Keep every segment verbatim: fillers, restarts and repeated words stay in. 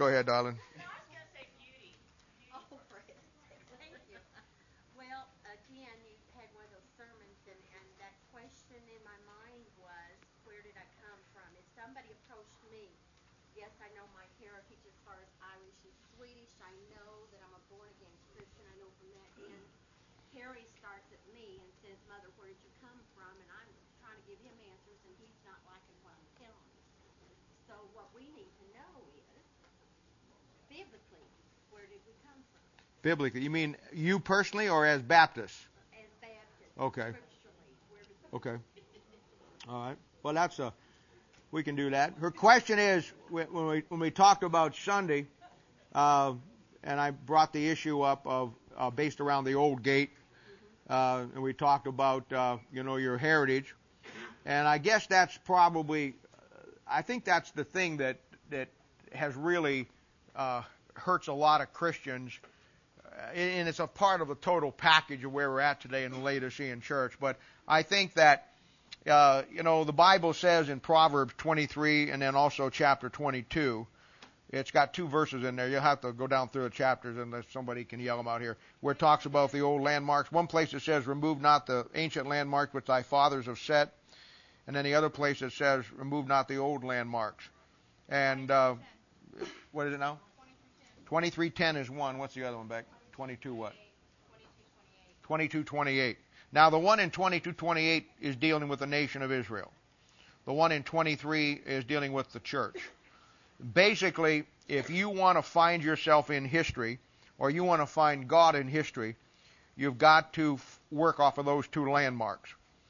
Go ahead, darling. No, I was going to say beauty. beauty. Oh, Fred. Thank you. Well, again, you had one of those sermons, and, and that question in my mind was, where did I come from? If somebody approached me, yes, I know my heritage as far as Irish and Swedish. I know that I'm a born-again Christian. I know from that end. Harry starts at me and says, Mother, where did you come from? And I'm trying to give him answers, and he's not liking what I'm telling him. So what we need to know is, biblically, where did we come from? Biblically. You mean you personally or as Baptists? As Baptists. Okay. Scripturally, where did we Okay. All right. Well, that's a, we can do that. Her question is, when we, when we talked about Sunday, uh, and I brought the issue up of uh, based around the old gate, uh, and we talked about, uh, you know, your heritage. And I guess that's probably, I think that's the thing that, that has really uh, hurts a lot of Christians. And it's a part of the total package of where we're at today in the Laodicean church. But I think that, uh, you know, the Bible says in Proverbs twenty-three and then also chapter twenty-two, it's got two verses in there. You'll have to go down through the chapters unless somebody can yell them out here, where it talks about the old landmarks. One place it says, remove not the ancient landmarks which thy fathers have set. And then the other place it says, remove not the old landmarks. And uh, what is it now? twenty-three ten is one. What's the other one, Beck? twenty-two what? twenty-two twenty-eight. Now, the one in twenty-two twenty-eight is dealing with the nation of Israel. The one in twenty-three is dealing with the church. Basically, if you want to find yourself in history, or you want to find God in history, you've got to work off of those two landmarks.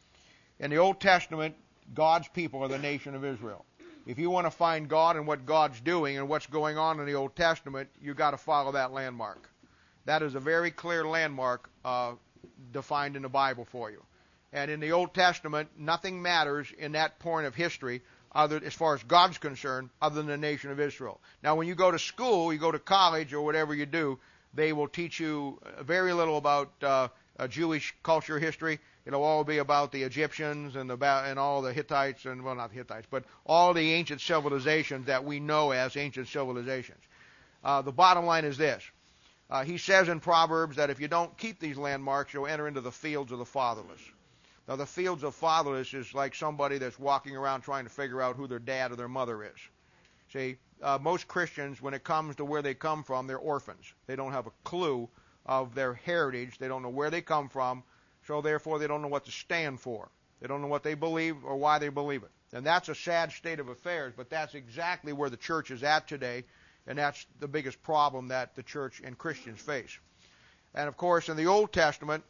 In the Old Testament, God's people are the nation of Israel. If you want to find God and what God's doing and what's going on in the Old Testament, you've got to follow that landmark. That is a very clear landmark uh, defined in the Bible for you. And in the Old Testament, nothing matters in that point of history, other as far as God's concerned, other than the nation of Israel. Now, when you go to school, you go to college or whatever you do, they will teach you very little about uh, uh, Jewish culture history. It'll all be about the Egyptians and the and all the Hittites and well, not the Hittites, but all the ancient civilizations that we know as ancient civilizations. Uh, the bottom line is this: uh, he says in Proverbs that if you don't keep these landmarks, you'll enter into the fields of the fatherless. Now, the fields of fatherless is like somebody that's walking around trying to figure out who their dad or their mother is. See, uh, most Christians, when it comes to where they come from, they're orphans. They don't have a clue of their heritage. They don't know where they come from. So therefore, they don't know what to stand for. They don't know what they believe or why they believe it. And that's a sad state of affairs, but that's exactly where the church is at today, and that's the biggest problem that the church and Christians face. And of course, in the Old Testament,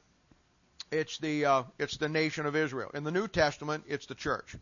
it's the uh, it's the nation of Israel. In the New Testament, it's the church.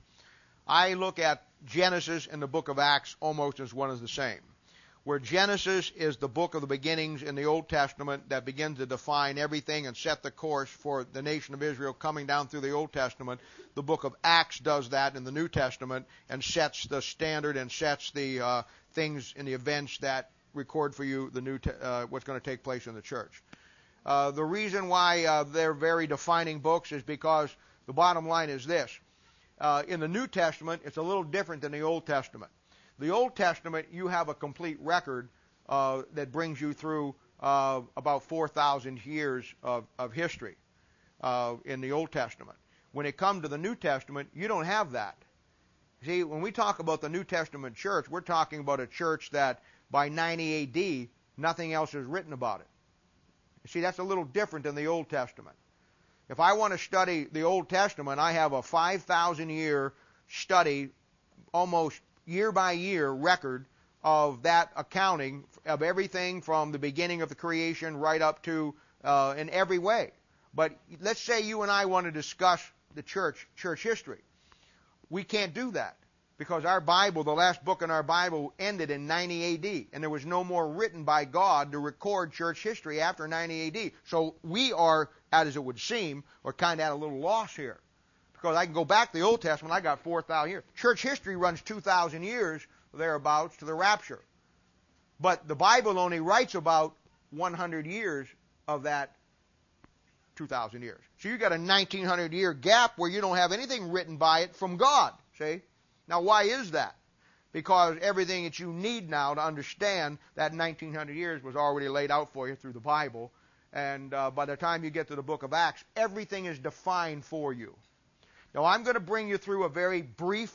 I look at Genesis and the book of Acts almost as one is the same. Where Genesis is the book of the beginnings in the Old Testament that begins to define everything and set the course for the nation of Israel coming down through the Old Testament, the book of Acts does that in the New Testament and sets the standard and sets the uh, things and the events that record for you the new te- uh, what's going to take place in the church. Uh, the reason why uh, they're very defining books is because the bottom line is this. Uh, in the New Testament, it's a little different than the Old Testament. The Old Testament, you have a complete record uh, that brings you through uh, about four thousand years of, of history uh, in the Old Testament. When it comes to the New Testament, you don't have that. See, when we talk about the New Testament church, we're talking about a church that by ninety A D, nothing else is written about it. See, that's a little different than the Old Testament. If I want to study the Old Testament, I have a five thousand year study, almost year by year record of that accounting of everything from the beginning of the creation right up to uh, in every way. But let's say you and I want to discuss the church, church history. We can't do that because our Bible, the last book in our Bible, ended in ninety A D, and there was no more written by God to record church history after ninety A D. So we are, as it would seem, are kind of at a little loss here. Because I can go back to the Old Testament, I got four thousand years. Church history runs two thousand years, thereabouts, to the rapture. But the Bible only writes about one hundred years of that two thousand years. So you got a nineteen hundred year gap where you don't have anything written by it from God, see? Now, why is that? because everything that you need now to understand that nineteen hundred years was already laid out for you through the Bible. And uh, by the time you get to the book of Acts, everything is defined for you. Now, I'm going to bring you through a very brief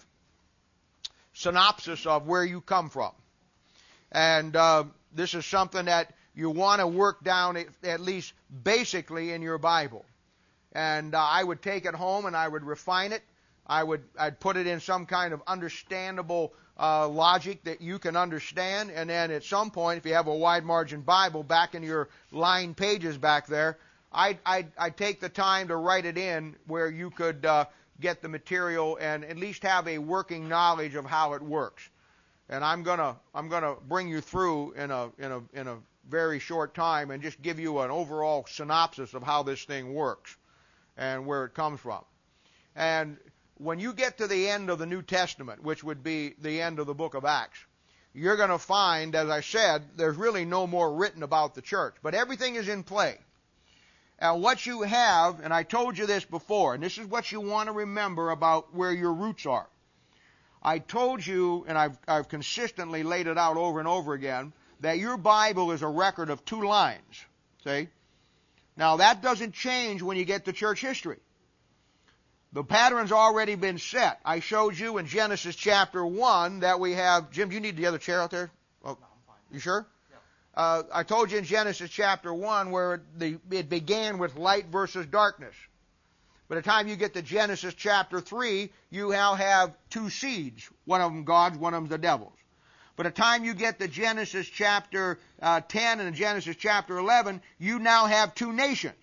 synopsis of where you come from. And uh, this is something that you want to work down at, at least basically in your Bible. And uh, I would take it home and I would refine it. I would I'd put it in some kind of understandable uh, logic that you can understand. And then at some point, if you have a wide margin Bible back in your lined pages back there, I'd, I'd, I'd take the time to write it in where you could uh, get the material and at least have a working knowledge of how it works. And I'm gonna I'm gonna bring you through in a in a in a very short time and just give you an overall synopsis of how this thing works and where it comes from. And when you get to the end of the New Testament, which would be the end of the book of Acts, you're going to find, as I said, there's really no more written about the church, but everything is in play. And what you have, and I told you this before, and this is what you want to remember about where your roots are. I told you, and I've, I've consistently laid it out over and over again, that your Bible is a record of two lines. See? Now, that doesn't change when you get to church history. The pattern's already been set. I showed you in Genesis chapter one that we have... Jim, do you need the other chair out there? Oh, no, I'm fine. You sure? Yeah. Uh, I told you in Genesis chapter one where the, it began with light versus darkness. By the time you get to Genesis chapter three, you now have two seeds. One of them God's, one of them the devil's. By the time you get to Genesis chapter uh, ten and Genesis chapter eleven, you now have two nations.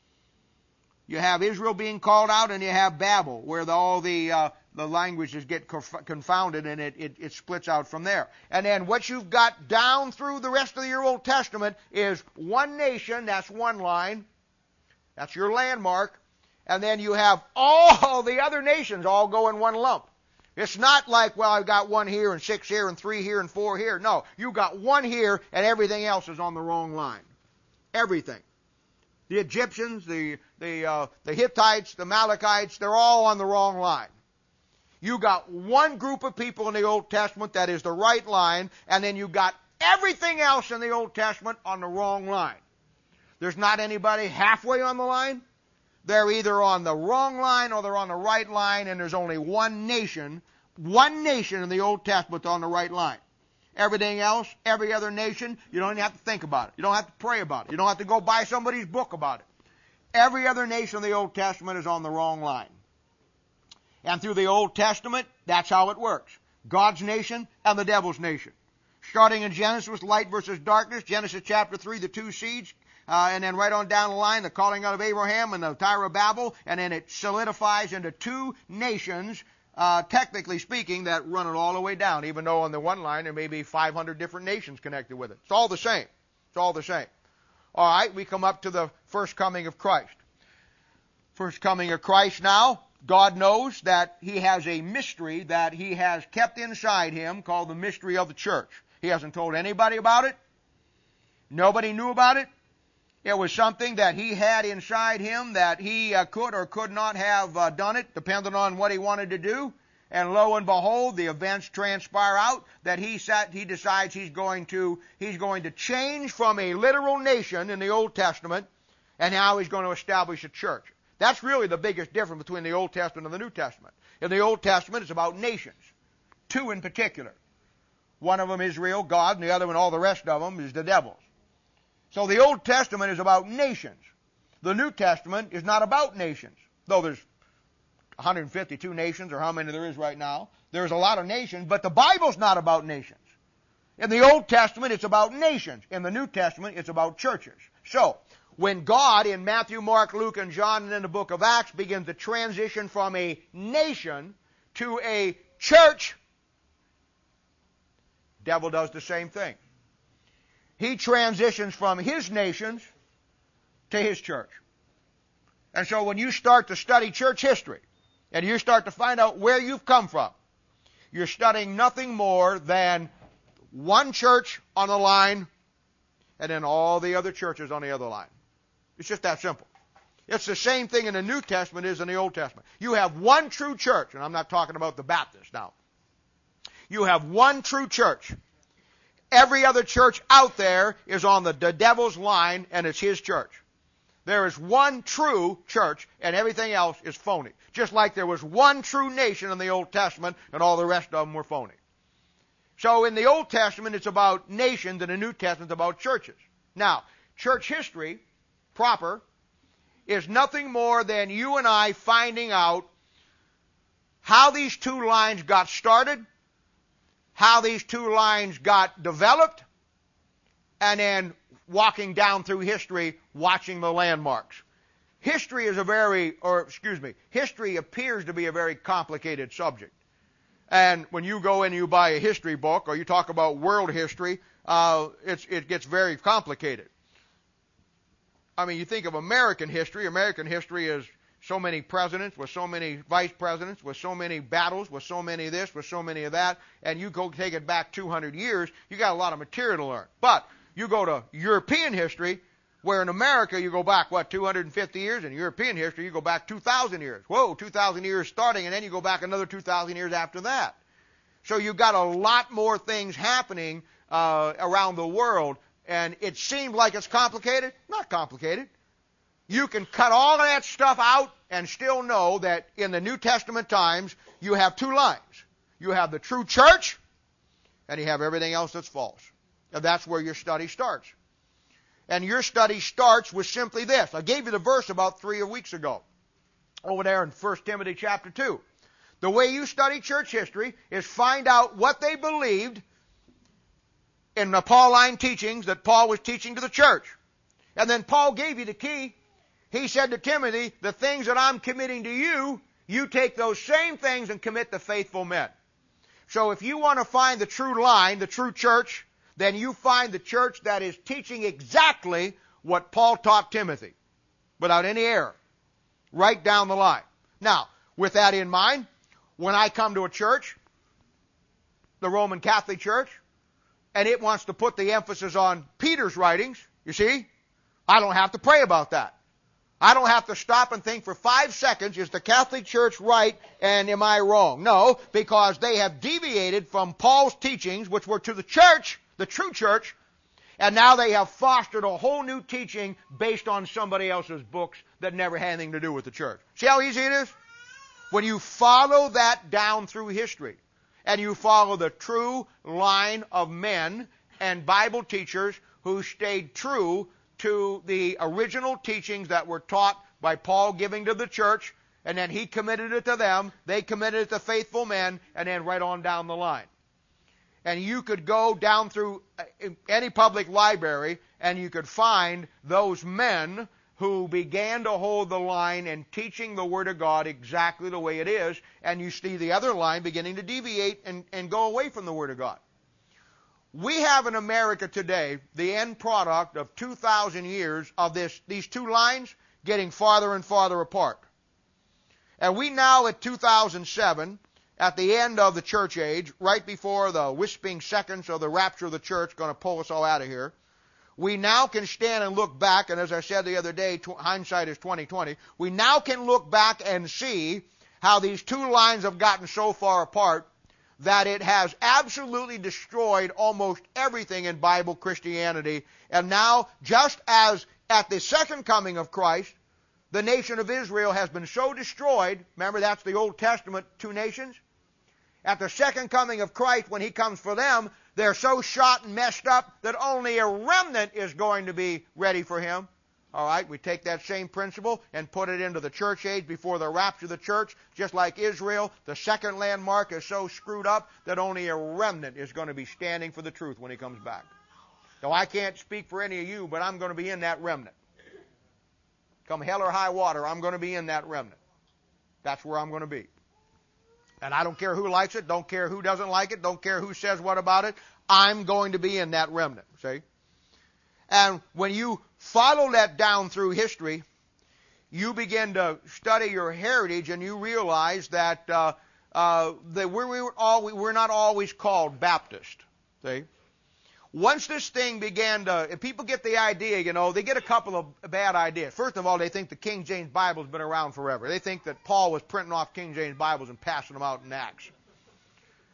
You have Israel being called out, and you have Babel, where the, all the uh, the languages get confounded, and it, it, it splits out from there. And then what you've got down through the rest of your Old Testament is one nation, that's one line. That's your landmark. And then you have all the other nations all go in one lump. It's not like, well, I've got one here and six here and three here and four here. No, you've got one here and everything else is on the wrong line. Everything. The Egyptians, the the uh, the Hittites, the Amalekites, they're all on the wrong line. You got one group of people in the Old Testament that is the right line, and then you got everything else in the Old Testament on the wrong line. There's not anybody halfway on the line. They're either on the wrong line or they're on the right line, and there's only one nation, one nation in the Old Testament on the right line. Everything else, every other nation, you don't even have to think about it. You don't have to pray about it. You don't have to go buy somebody's book about it. Every other nation in the Old Testament is on the wrong line. And through the Old Testament, that's how it works. God's nation and the devil's nation. Starting in Genesis, light versus darkness. Genesis chapter three, the two seeds. Uh, and then right on down the line, the calling out of Abraham and the Tower of Babel. And then it solidifies into two nations, uh, technically speaking, that run it all the way down. Even though on the one line there may be five hundred different nations connected with it. It's all the same. It's all the same. All right, we come up to the first coming of Christ. First coming of Christ now, God knows that He has a mystery that He has kept inside Him called the mystery of the church. He hasn't told anybody about it. Nobody knew about it. It was something that He had inside Him that He uh, could or could not have uh, done it, depending on what He wanted to do. And lo and behold, the events transpire out that he sat, he decides he's going to he's going to change from a literal nation in the Old Testament, and now he's going to establish a church. That's really the biggest difference between the Old Testament and the New Testament. In the Old Testament, it's about nations, two in particular. One of them Israel, God, and the other one, all the rest of them, is the devils. So the Old Testament is about nations. The New Testament is not about nations, though there's one hundred fifty-two nations, or how many there is right now. There's a lot of nations, but the Bible's not about nations. In the Old Testament, it's about nations. In the New Testament, it's about churches. So, when God, in Matthew, Mark, Luke, and John, and in the book of Acts, begins to transition from a nation to a church, the devil does the same thing. He transitions from his nations to his church. And so when you start to study church history, and you start to find out where you've come from, you're studying nothing more than one church on the line, and then all the other churches on the other line. It's just that simple. It's the same thing in the New Testament as in the Old Testament. You have one true church, and I'm not talking about the Baptists now. You have one true church. Every other church out there is on the, the devil's line, and it's his church. There is one true church, and everything else is phony. Just like there was one true nation in the Old Testament, and all the rest of them were phony. So in the Old Testament, it's about nations, and the New Testament is about churches. Now, church history proper is nothing more than you and I finding out how these two lines got started, how these two lines got developed, and then walking down through history, watching the landmarks. History is a very, or excuse me, history appears to be a very complicated subject. And when you go in and you buy a history book, or you talk about world history, uh, it's, it gets very complicated. I mean, you think of American history. American history is so many presidents, with so many vice presidents, with so many battles, with so many of this, with so many of that, and you go take it back two hundred years, you got a lot of material to learn. But you go to European history, where in America you go back, what, two hundred fifty years? In European history, you go back two thousand years. Whoa, two thousand years starting, and then you go back another two thousand years after that. So you've got a lot more things happening uh, around the world, and it seemed like it's complicated. Not complicated. You can cut all of that stuff out and still know that in the New Testament times, you have two lines. You have the true church, and you have everything else that's false. And that's where your study starts. And your study starts with simply this. I gave you the verse about three weeks ago, over there in First Timothy chapter two. The way you study church history is find out what they believed in the Pauline teachings that Paul was teaching to the church. And then Paul gave you the key. He said to Timothy, the things that I'm committing to you, you take those same things and commit to faithful men. So if you want to find the true line, the true church, then you find the church that is teaching exactly what Paul taught Timothy, without any error, right down the line. Now, with that in mind, when I come to a church, the Roman Catholic Church, and it wants to put the emphasis on Peter's writings, you see, I don't have to pray about that. I don't have to stop and think for five seconds, is the Catholic Church right and am I wrong? No, because they have deviated from Paul's teachings, which were to the church, the true church, and now they have fostered a whole new teaching based on somebody else's books that never had anything to do with the church. See how easy it is? When you follow that down through history, and you follow the true line of men and Bible teachers who stayed true to the original teachings that were taught by Paul giving to the church, and then he committed it to them, they committed it to faithful men, and then right on down the line. And you could go down through any public library, and you could find those men who began to hold the line and teaching the Word of God exactly the way it is, and you see the other line beginning to deviate and, and go away from the Word of God. We have in America today the end product of two thousand years of this, these two lines getting farther and farther apart. And we now at two thousand seven, at the end of the church age, right before the whispering seconds of the rapture of the church going to pull us all out of here, we now can stand and look back, and as I said the other day, tw- hindsight is twenty twenty. We now can look back and see how these two lines have gotten so far apart that it has absolutely destroyed almost everything in Bible Christianity. And now, just as at the second coming of Christ, the nation of Israel has been so destroyed, remember that's the Old Testament two nations? At the second coming of Christ, when He comes for them, they're so shot and messed up that only a remnant is going to be ready for Him. All right, we take that same principle and put it into the church age before the rapture of the church. Just like Israel, the second landmark is so screwed up that only a remnant is going to be standing for the truth when He comes back. Now, I can't speak for any of you, but I'm going to be in that remnant. Come hell or high water, I'm going to be in that remnant. That's where I'm going to be. And I don't care who likes it, don't care who doesn't like it, don't care who says what about it. I'm going to be in that remnant, see? And when you follow that down through history, you begin to study your heritage and you realize that, uh, uh, that we're, we're, all, we're not always called Baptist, see? Once this thing began to, if people get the idea, you know, they get a couple of bad ideas. First of all, they think the King James Bible's been around forever. They think that Paul was printing off King James Bibles and passing them out in Acts.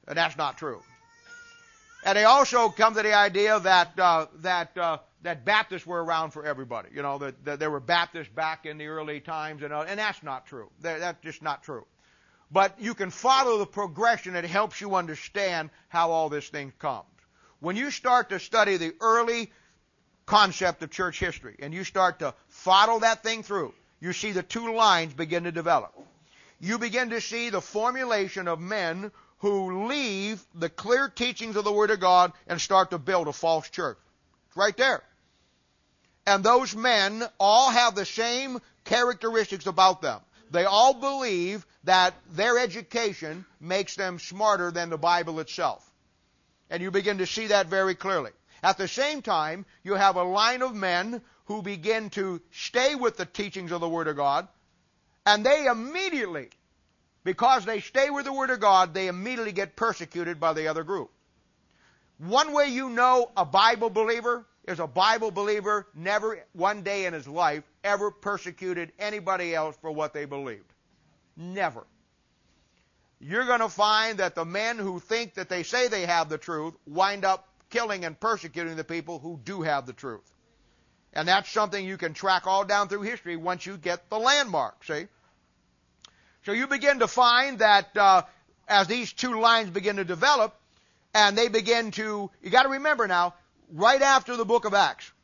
And that's not true. And they also come to the idea that uh, that uh, that Baptists were around for everybody. You know, that, that there were Baptists back in the early times, and, uh, and that's not true. That, that's just not true. But you can follow the progression. It helps you understand how all this thing comes. When you start to study the early concept of church history, and you start to follow that thing through, you see the two lines begin to develop. You begin to see the formulation of men who leave the clear teachings of the Word of God and start to build a false church. It's right there. And those men all have the same characteristics about them. They all believe that their education makes them smarter than the Bible itself. And you begin to see that very clearly. At the same time, you have a line of men who begin to stay with the teachings of the Word of God, and they immediately, because they stay with the Word of God, they immediately get persecuted by the other group. One way you know a Bible believer is a Bible believer never one day in his life ever persecuted anybody else for what they believed. Never. You're going to find that the men who think that they say they have the truth wind up killing and persecuting the people who do have the truth. And that's something you can track all down through history once you get the landmark, see? So you begin to find that uh, as these two lines begin to develop, and they begin to, you got to remember now, right after the book of Acts,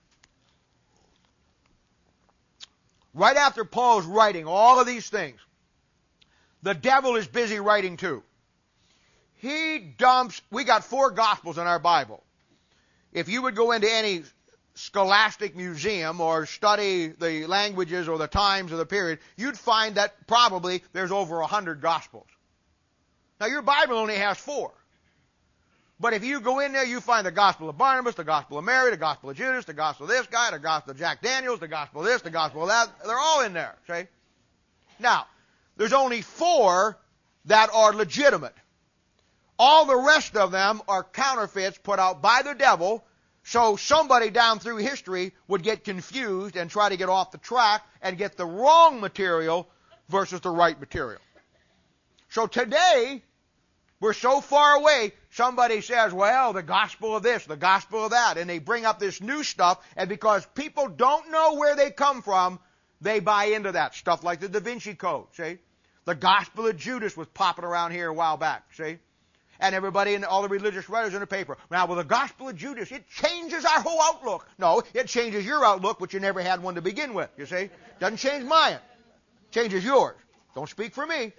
right after Paul's writing all of these things, the devil is busy writing too. He dumps, we got four Gospels in our Bible. If you would go into any scholastic museum or study the languages or the times of the period, you'd find that probably there's over a hundred Gospels. Now your Bible only has four. But if you go in there, you find the Gospel of Barnabas, the Gospel of Mary, the Gospel of Judas, the Gospel of this guy, the Gospel of Jack Daniels, the Gospel of this, the Gospel of that. They're all in there, see? Now, there's only four that are legitimate. All the rest of them are counterfeits put out by the devil, so somebody down through history would get confused and try to get off the track and get the wrong material versus the right material. So today, we're so far away, somebody says, well, the gospel of this, the gospel of that, and they bring up this new stuff, and because people don't know where they come from, they buy into that stuff like the Da Vinci Code, see? The gospel of Judas was popping around here a while back, see? And everybody and all the religious writers in the paper. Now, with the gospel of Judas, it changes our whole outlook. No, it changes your outlook, but you never had one to begin with, you see? Doesn't change mine. Changes yours. Don't speak for me.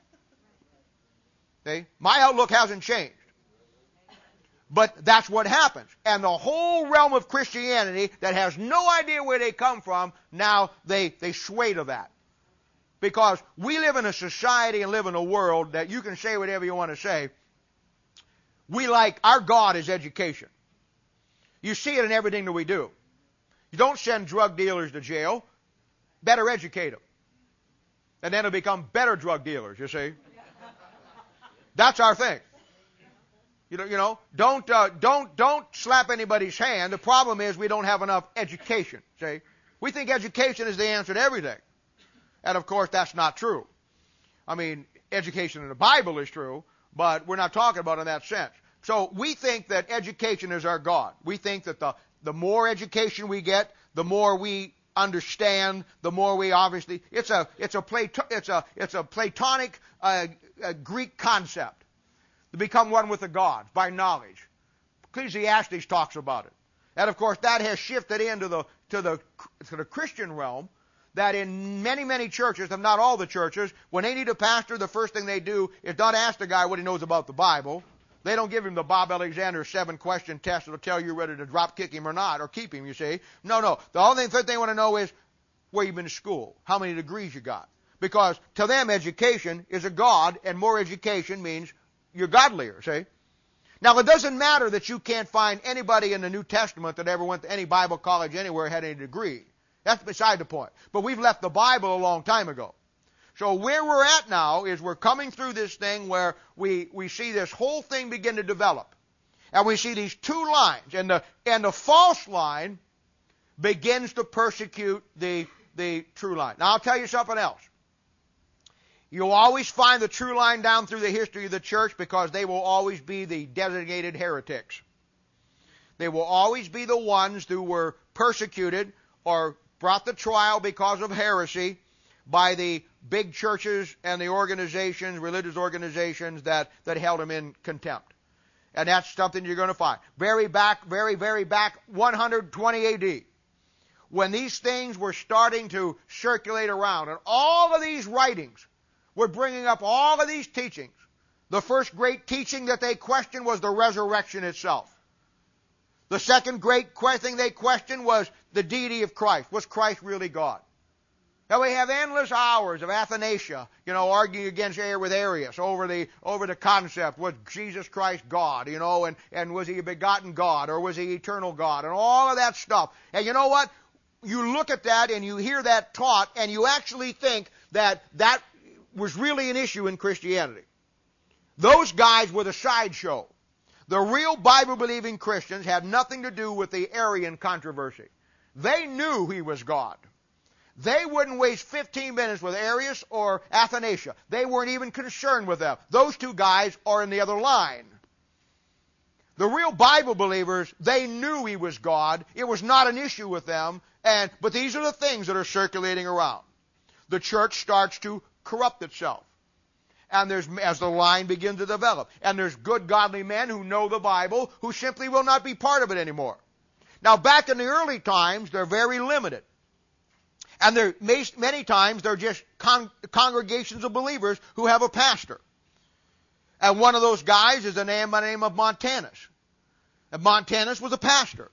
See? My outlook hasn't changed. But that's what happens. And the whole realm of Christianity that has no idea where they come from, now they, they sway to that. Because we live in a society and live in a world that you can say whatever you want to say. We like, our God is education. You see it in everything that we do. You don't send drug dealers to jail. Better educate them. And then they'll become better drug dealers, you see. That's our thing. You know, you know, don't uh, don't don't slap anybody's hand. The problem is we don't have enough education. See, we think education is the answer to everything, and of course that's not true. I mean, education in the Bible is true, but we're not talking about it in that sense. So we think that education is our God. We think that the the more education we get, the more we understand, the more we obviously it's a it's a Plato, it's a it's a Platonic uh, a Greek concept to become one with the gods by knowledge. Ecclesiastes talks about it, and of course that has shifted into the to the to the Christian realm. That in many many churches, if not all the churches, when they need a pastor, the first thing they do is not ask the guy what he knows about the Bible. They don't give him the Bob Alexander seven question test that'll tell you whether to drop kick him or not, or keep him, you see. No, no. The only thing, third thing they want to know is where you've been to school, how many degrees you got. Because to them, education is a god, and more education means you're godlier, see. Now, it doesn't matter that you can't find anybody in the New Testament that ever went to any Bible college anywhere had any degree. That's beside the point. But we've left the Bible a long time ago. So where we're at now is we're coming through this thing where we, we see this whole thing begin to develop. And we see these two lines. And the, and the false line begins to persecute the, the true line. Now I'll tell you something else. You'll always find the true line down through the history of the church because they will always be the designated heretics. They will always be the ones who were persecuted or brought to trial because of heresy by the big churches and the organizations, religious organizations that, that held them in contempt. And that's something you're going to find. Very back, very, very back, one hundred twenty A D, when these things were starting to circulate around, and all of these writings were bringing up all of these teachings. The first great teaching that they questioned was the resurrection itself. The second great thing they questioned was the deity of Christ. Was Christ really God? Now we have endless hours of Athanasius, you know, arguing against with Arius over the over the concept, was Jesus Christ God, you know, and, and was he a begotten God, or was he eternal God, and all of that stuff. And you know what? You look at that and you hear that taught, and you actually think that that was really an issue in Christianity. Those guys were the sideshow. The real Bible-believing Christians had nothing to do with the Arian controversy. They knew he was God. They wouldn't waste fifteen minutes with Arius or Athanasius. They weren't even concerned with them. Those two guys are in the other line. The real Bible believers, they knew he was God. It was not an issue with them. And but these are the things that are circulating around. The church starts to corrupt itself. And there's, as the line begins to develop. And there's good, godly men who know the Bible who simply will not be part of it anymore. Now, back in the early times, they're very limited. And they're, many times, they're just con- congregations of believers who have a pastor. And one of those guys is a man by the name of Montanus. And Montanus was a pastor.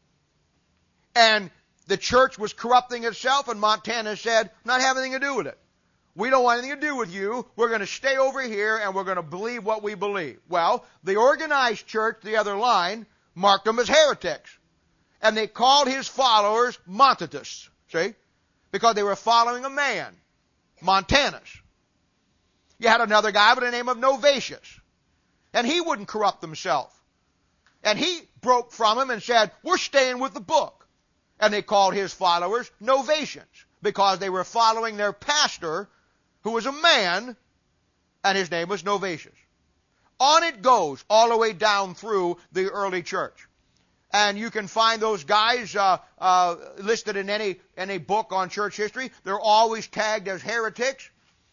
And the church was corrupting itself, and Montanus said, not have anything to do with it. We don't want anything to do with you. We're going to stay over here, and we're going to believe what we believe. Well, the organized church, the other line, marked them as heretics. And they called his followers Montanists, see? Because they were following a man, Montanus. You had another guy by the name of Novatius. And he wouldn't corrupt himself. And he broke from him and said, we're staying with the book. And they called his followers Novatians, because they were following their pastor, who was a man, and his name was Novatius. On it goes, all the way down through the early church. And you can find those guys uh, uh, listed in any, any book on church history. They're always tagged as heretics.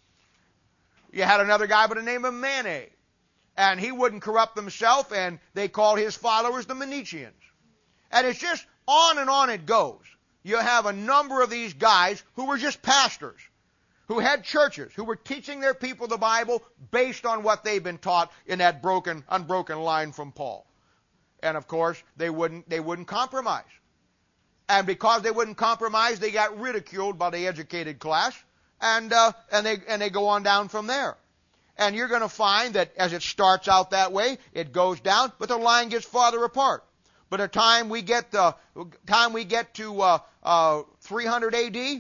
You had another guy by the name of Mane, and he wouldn't corrupt himself, and they called his followers the Manichaeans. And it's just on and on it goes. You have a number of these guys who were just pastors, who had churches, who were teaching their people the Bible based on what they've been taught in that broken, unbroken line from Paul. And of course, they wouldn't, they wouldn't compromise. And because they wouldn't compromise, they got ridiculed by the educated class, and uh, and they and they go on down from there. And you're going to find that as it starts out that way, it goes down, but the line gets farther apart. By the time we get the time we get to uh, uh, three hundred A D,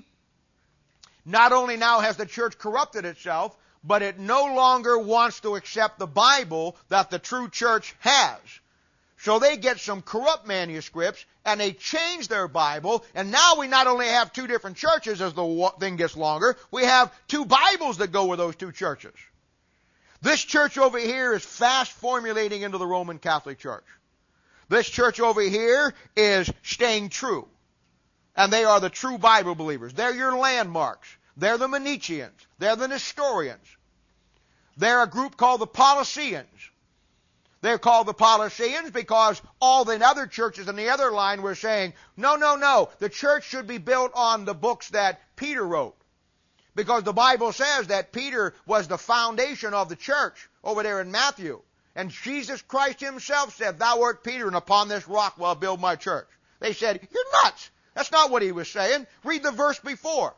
not only now has the church corrupted itself, but it no longer wants to accept the Bible that the true church has. So they get some corrupt manuscripts, and they change their Bible, and now we not only have two different churches as the thing gets longer, we have two Bibles that go with those two churches. This church over here is fast formulating into the Roman Catholic Church. This church over here is staying true. And they are the true Bible believers. They're your landmarks. They're the Manichaeans. They're the Nestorians. They're a group called the Paulicians. They're called the Paulicians because all the other churches in the other line were saying, no, no, no, the church should be built on the books that Peter wrote. Because the Bible says that Peter was the foundation of the church over there in Matthew. And Jesus Christ himself said, thou art Peter, and upon this rock will I build my church. They said, you're nuts. That's not what he was saying. Read the verse before.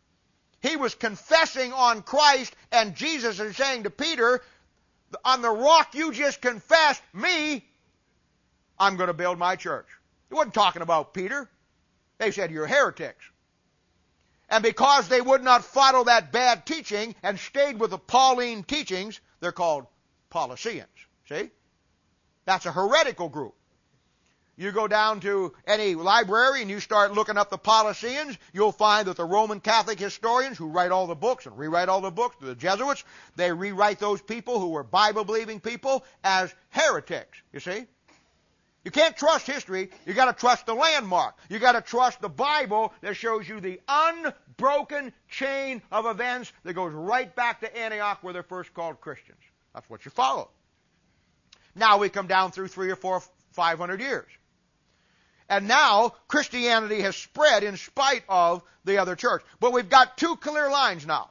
He was confessing on Christ, and Jesus is saying to Peter, on the rock you just confessed, me, I'm going to build my church. He wasn't talking about Peter. They said, you're heretics. And because they would not follow that bad teaching and stayed with the Pauline teachings, they're called Paulicians. See? That's a heretical group. You go down to any library and you start looking up the Paulicians, you'll find that the Roman Catholic historians who write all the books and rewrite all the books, the Jesuits, they rewrite those people who were Bible-believing people as heretics, you see? You can't trust history. You got to trust the landmark. You got to trust the Bible that shows you the unbroken chain of events that goes right back to Antioch where they're first called Christians. That's what you follow. Now we come down through three or four, five hundred years. And now Christianity has spread in spite of the other church. But we've got two clear lines now.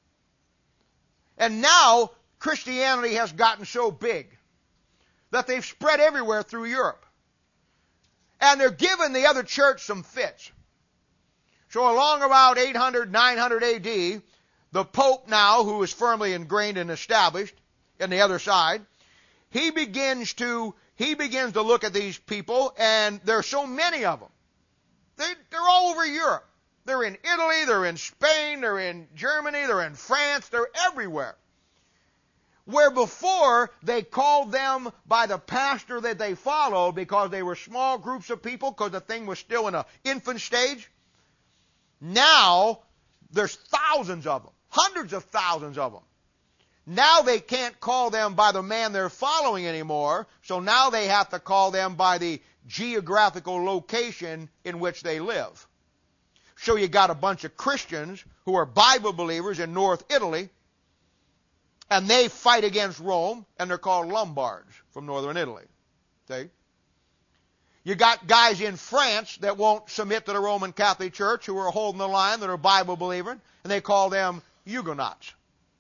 And now Christianity has gotten so big that they've spread everywhere through Europe. And they're giving the other church some fits. So along about eight hundred, nine hundred A D, the Pope now, who is firmly ingrained and established in the other side, he begins to he begins to look at these people, and there are so many of them. They, they're all over Europe. They're in Italy, they're in Spain, they're in Germany, they're in France, they're everywhere. Where before they called them by the pastor that they followed because they were small groups of people because the thing was still in an infant stage. Now there's thousands of them, hundreds of thousands of them. Now they can't call them by the man they're following anymore, so now they have to call them by the geographical location in which they live. So you got a bunch of Christians who are Bible believers in North Italy, and they fight against Rome, and they're called Lombards from northern Italy. See? You got guys in France that won't submit to the Roman Catholic Church who are holding the line, that are Bible believing, and they call them Huguenots.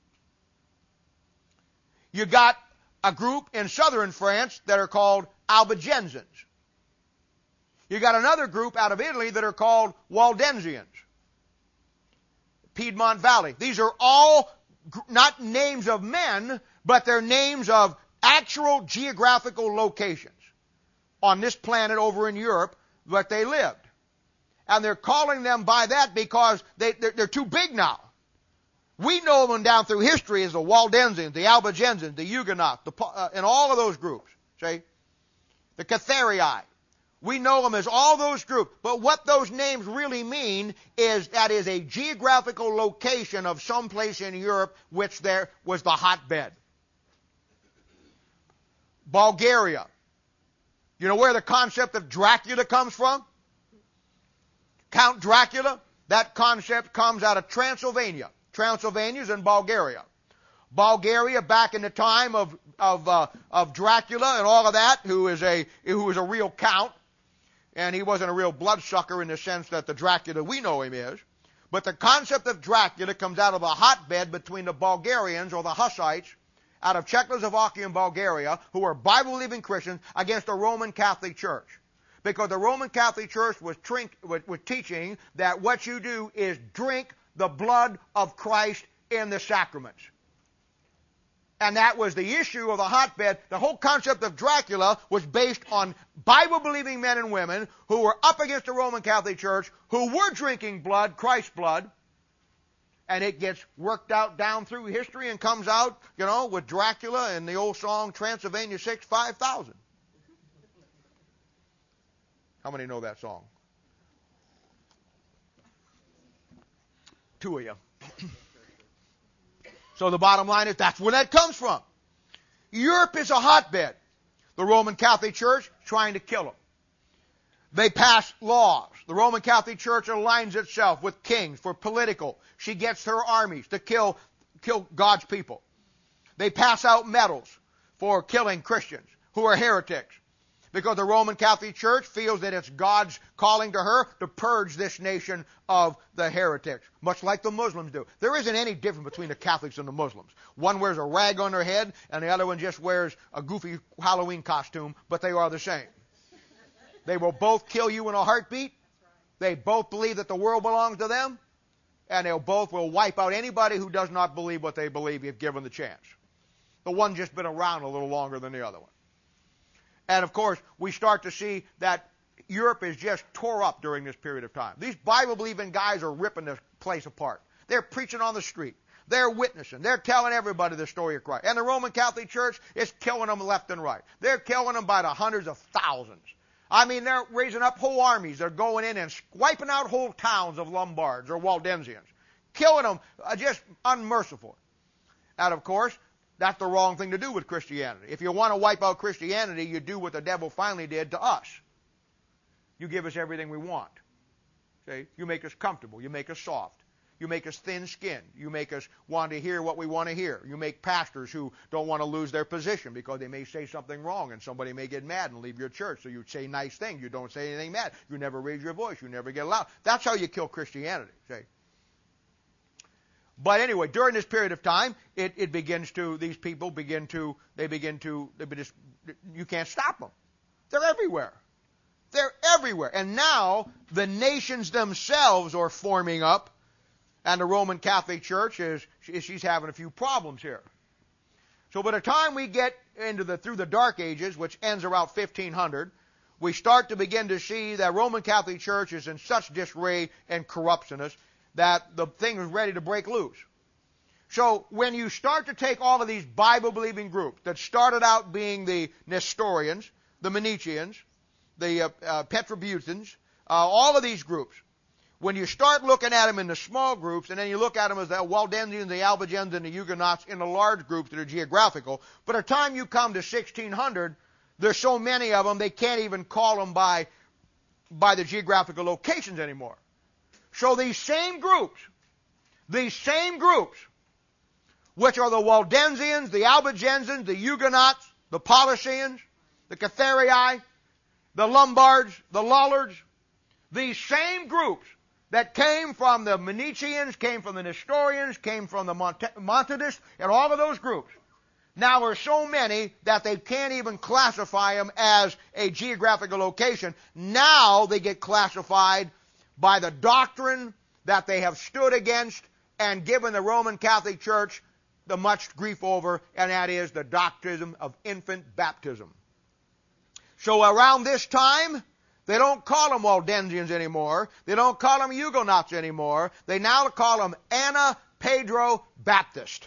You got a group in southern France that are called Albigensians. You got another group out of Italy that are called Waldensians. Piedmont Valley. These are all not names of men, but they're names of actual geographical locations on this planet over in Europe where they lived. And they're calling them by that because they, they're, they're too big now. We know them down through history as the Waldensians, the Albigensians, the Huguenots, the, uh, and all of those groups. See? The Catharii. We know them as all those groups. But what those names really mean is that is a geographical location of some place in Europe which there was the hotbed. Bulgaria. You know where the concept of Dracula comes from? Count Dracula? That concept comes out of Transylvania. Transylvania is in Bulgaria. Bulgaria, back in the time of of uh, of Dracula and all of that, who is a who was a real count, and he wasn't a real bloodsucker in the sense that the Dracula we know him is. But the concept of Dracula comes out of a hotbed between the Bulgarians or the Hussites out of Czechoslovakia and Bulgaria, who were Bible-believing Christians, against the Roman Catholic Church. Because the Roman Catholic Church was, trink, was, was teaching that what you do is drink the blood of Christ in the sacraments. And that was the issue of the hotbed. The whole concept of Dracula was based on Bible-believing men and women who were up against the Roman Catholic Church, who were drinking blood, Christ's blood, and it gets worked out down through history and comes out, you know, with Dracula and the old song Transylvania six, five thousand. How many know that song? Two of you. So the bottom line is that's where that comes from. Europe is a hotbed. The Roman Catholic Church trying to kill them. They pass laws. The Roman Catholic Church aligns itself with kings for political. She gets her armies to kill, kill God's people. They pass out medals for killing Christians who are heretics. Because the Roman Catholic Church feels that it's God's calling to her to purge this nation of the heretics, much like the Muslims do. There isn't any difference between the Catholics and the Muslims. One wears a rag on their head, and the other one just wears a goofy Halloween costume, but they are the same. They will both kill you in a heartbeat. They both believe that the world belongs to them, and they both will wipe out anybody who does not believe what they believe if given the chance. The one just been around a little longer than the other one. And, of course, we start to see that Europe is just tore up during this period of time. These Bible-believing guys are ripping this place apart. They're preaching on the street. They're witnessing. They're telling everybody the story of Christ. And the Roman Catholic Church is killing them left and right. They're killing them by the hundreds of thousands. I mean, they're raising up whole armies. They're going in and wiping out whole towns of Lombards or Waldensians, killing them, uh, just unmerciful. And of course, that's the wrong thing to do with Christianity. If you want to wipe out Christianity, you do what the devil finally did to us. You give us everything we want. See? You make us comfortable. You make us soft. You make us thin-skinned. You make us want to hear what we want to hear. You make pastors who don't want to lose their position because they may say something wrong and somebody may get mad and leave your church. So you say nice things. You don't say anything mad. You never raise your voice. You never get loud. That's how you kill Christianity. See? But anyway, during this period of time, it, it begins to, these people begin to, they begin to, they just, you can't stop them. They're everywhere. They're everywhere. And now the nations themselves are forming up. And the Roman Catholic Church is, she's having a few problems here. So by the time we get into the, through the Dark Ages, which ends around fifteen hundred, we start to begin to see that Roman Catholic Church is in such disarray and corruption that the thing is ready to break loose. So when you start to take all of these Bible-believing groups that started out being the Nestorians, the Manichaeans, the uh, uh, Petrobutans, uh, all of these groups, when you start looking at them in the small groups, and then you look at them as the Waldensians, the Albigenses, and the Huguenots in the large groups that are geographical, by the time you come to sixteen hundred, there's so many of them, they can't even call them by, by the geographical locations anymore. So these same groups, these same groups, which are the Waldensians, the Albigenses, the Huguenots, the Paulicians, the Catharii, the Lombards, the Lollards, these same groups that came from the Manichaeans, came from the Nestorians, came from the Mont- Montadists, and all of those groups, now are so many that they can't even classify them as a geographical location. Now they get classified by the doctrine that they have stood against and given the Roman Catholic Church the much grief over, and that is the doctrine of infant baptism. So around this time, they don't call them Waldensians anymore. They don't call them Huguenots anymore. They now call them Ana Pedro Baptist,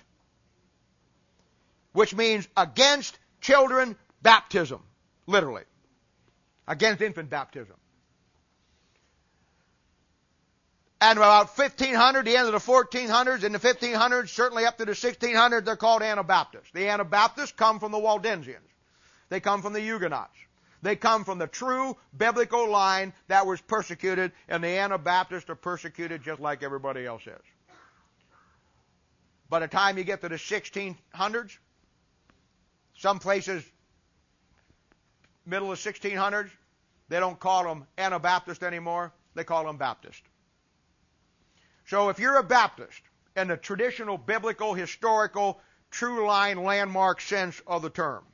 which means against children baptism, literally. Against infant baptism. And about fifteen hundred, the end of the fourteen hundreds, in the fifteen hundreds, certainly up to the sixteen hundreds, they're called Anabaptists. The Anabaptists come from the Waldensians. They come from the Huguenots. They come from the true biblical line that was persecuted, and the Anabaptists are persecuted just like everybody else is. By the time you get to the sixteen hundreds, some places, middle of sixteen hundreds, they don't call them Anabaptist anymore. They call them Baptist. So if you're a Baptist in the traditional biblical, historical, true line, landmark sense of the term,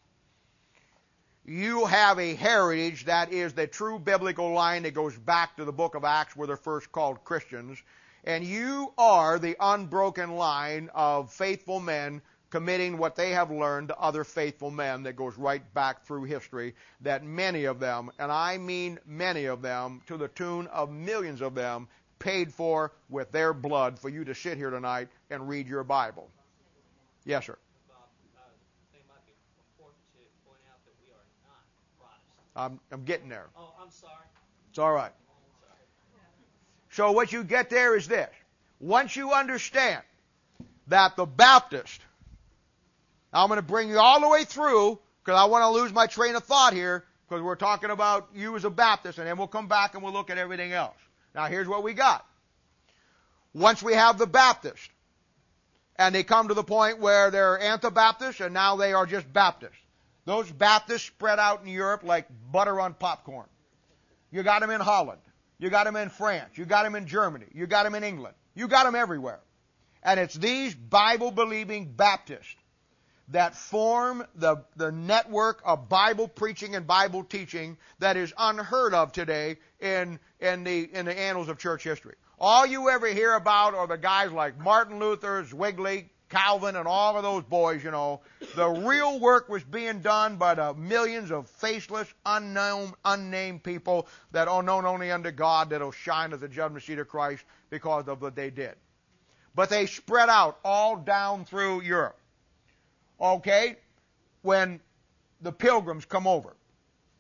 you have a heritage that is the true biblical line that goes back to the book of Acts where they're first called Christians. And you are the unbroken line of faithful men committing what they have learned to other faithful men that goes right back through history, that many of them, and I mean many of them, to the tune of millions of them, paid for with their blood for you to sit here tonight and read your Bible. Yes, sir. I'm, I'm getting there. Oh, I'm sorry. It's all right. So what you get there is this. Once you understand that the Baptist, I'm going to bring you all the way through because I want to lose my train of thought here because we're talking about you as a Baptist, and then we'll come back and we'll look at everything else. Now here's what we got. Once we have the Baptist, and they come to the point where they're Anabaptists and now they are just Baptists. Those Baptists spread out in Europe like butter on popcorn. You got them in Holland. You got them in France. You got them in Germany. You got them in England. You got them everywhere. And it's these Bible-believing Baptists that form the, the network of Bible preaching and Bible teaching that is unheard of today in, in, the, in the annals of church history. All you ever hear about are the guys like Martin Luther, Zwingli, Calvin, and all of those boys, you know. The real work was being done by the millions of faceless, unknown, unnamed people that are known only unto God that will shine at the judgment seat of Christ because of what they did. But they spread out all down through Europe. Okay? When the pilgrims come over.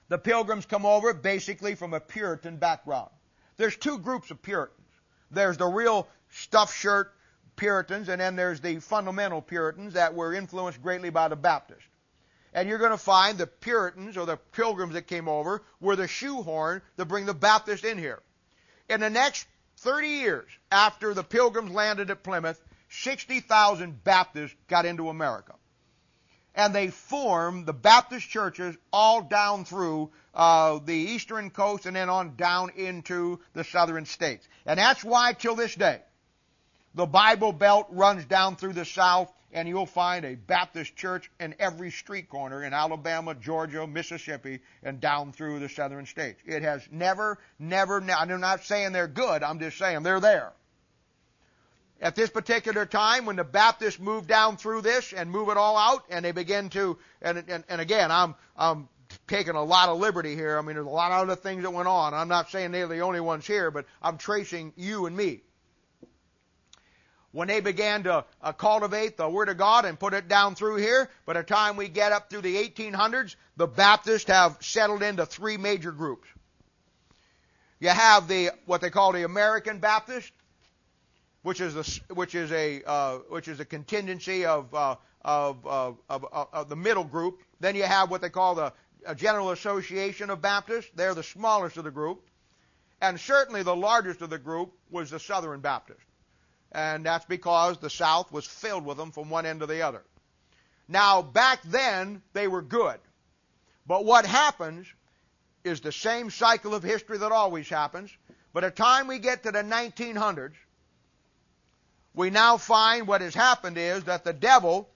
The Pilgrims come over basically from a Puritan background. There's two groups of Puritans. There's the real stuffed shirt Puritans, and then there's the fundamental Puritans that were influenced greatly by the Baptists. And you're going to find the Puritans, or the Pilgrims that came over, were the shoehorn to bring the Baptists in here. In the next thirty years after the Pilgrims landed at Plymouth, sixty thousand Baptists got into America. And they formed the Baptist churches all down through uh, the eastern coast and then on down into the southern states. And that's why till this day, the Bible Belt runs down through the south, and you'll find a Baptist church in every street corner in Alabama, Georgia, Mississippi, and down through the southern states. It has never, never, I'm not saying they're good, I'm just saying they're there. At this particular time, when the Baptists moved down through this and move it all out, and they begin to, and, and, and again, I'm, I'm taking a lot of liberty here. I mean, there's a lot of other things that went on. I'm not saying they're the only ones here, but I'm tracing you and me. When they began to uh, cultivate the Word of God and put it down through here, by the time we get up through the eighteen hundreds, the Baptists have settled into three major groups. You have the what they call the American Baptist, which is a which is a uh, which is a contingency of uh, of, uh, of, of of the middle group. Then you have what they call the uh, General Association of Baptists. They're the smallest of the group, and certainly the largest of the group was the Southern Baptist. And that's because the South was filled with them from one end to the other. Now, back then, they were good. But what happens is the same cycle of history that always happens. By the time we get to the nineteen hundreds, we now find what has happened is that the devil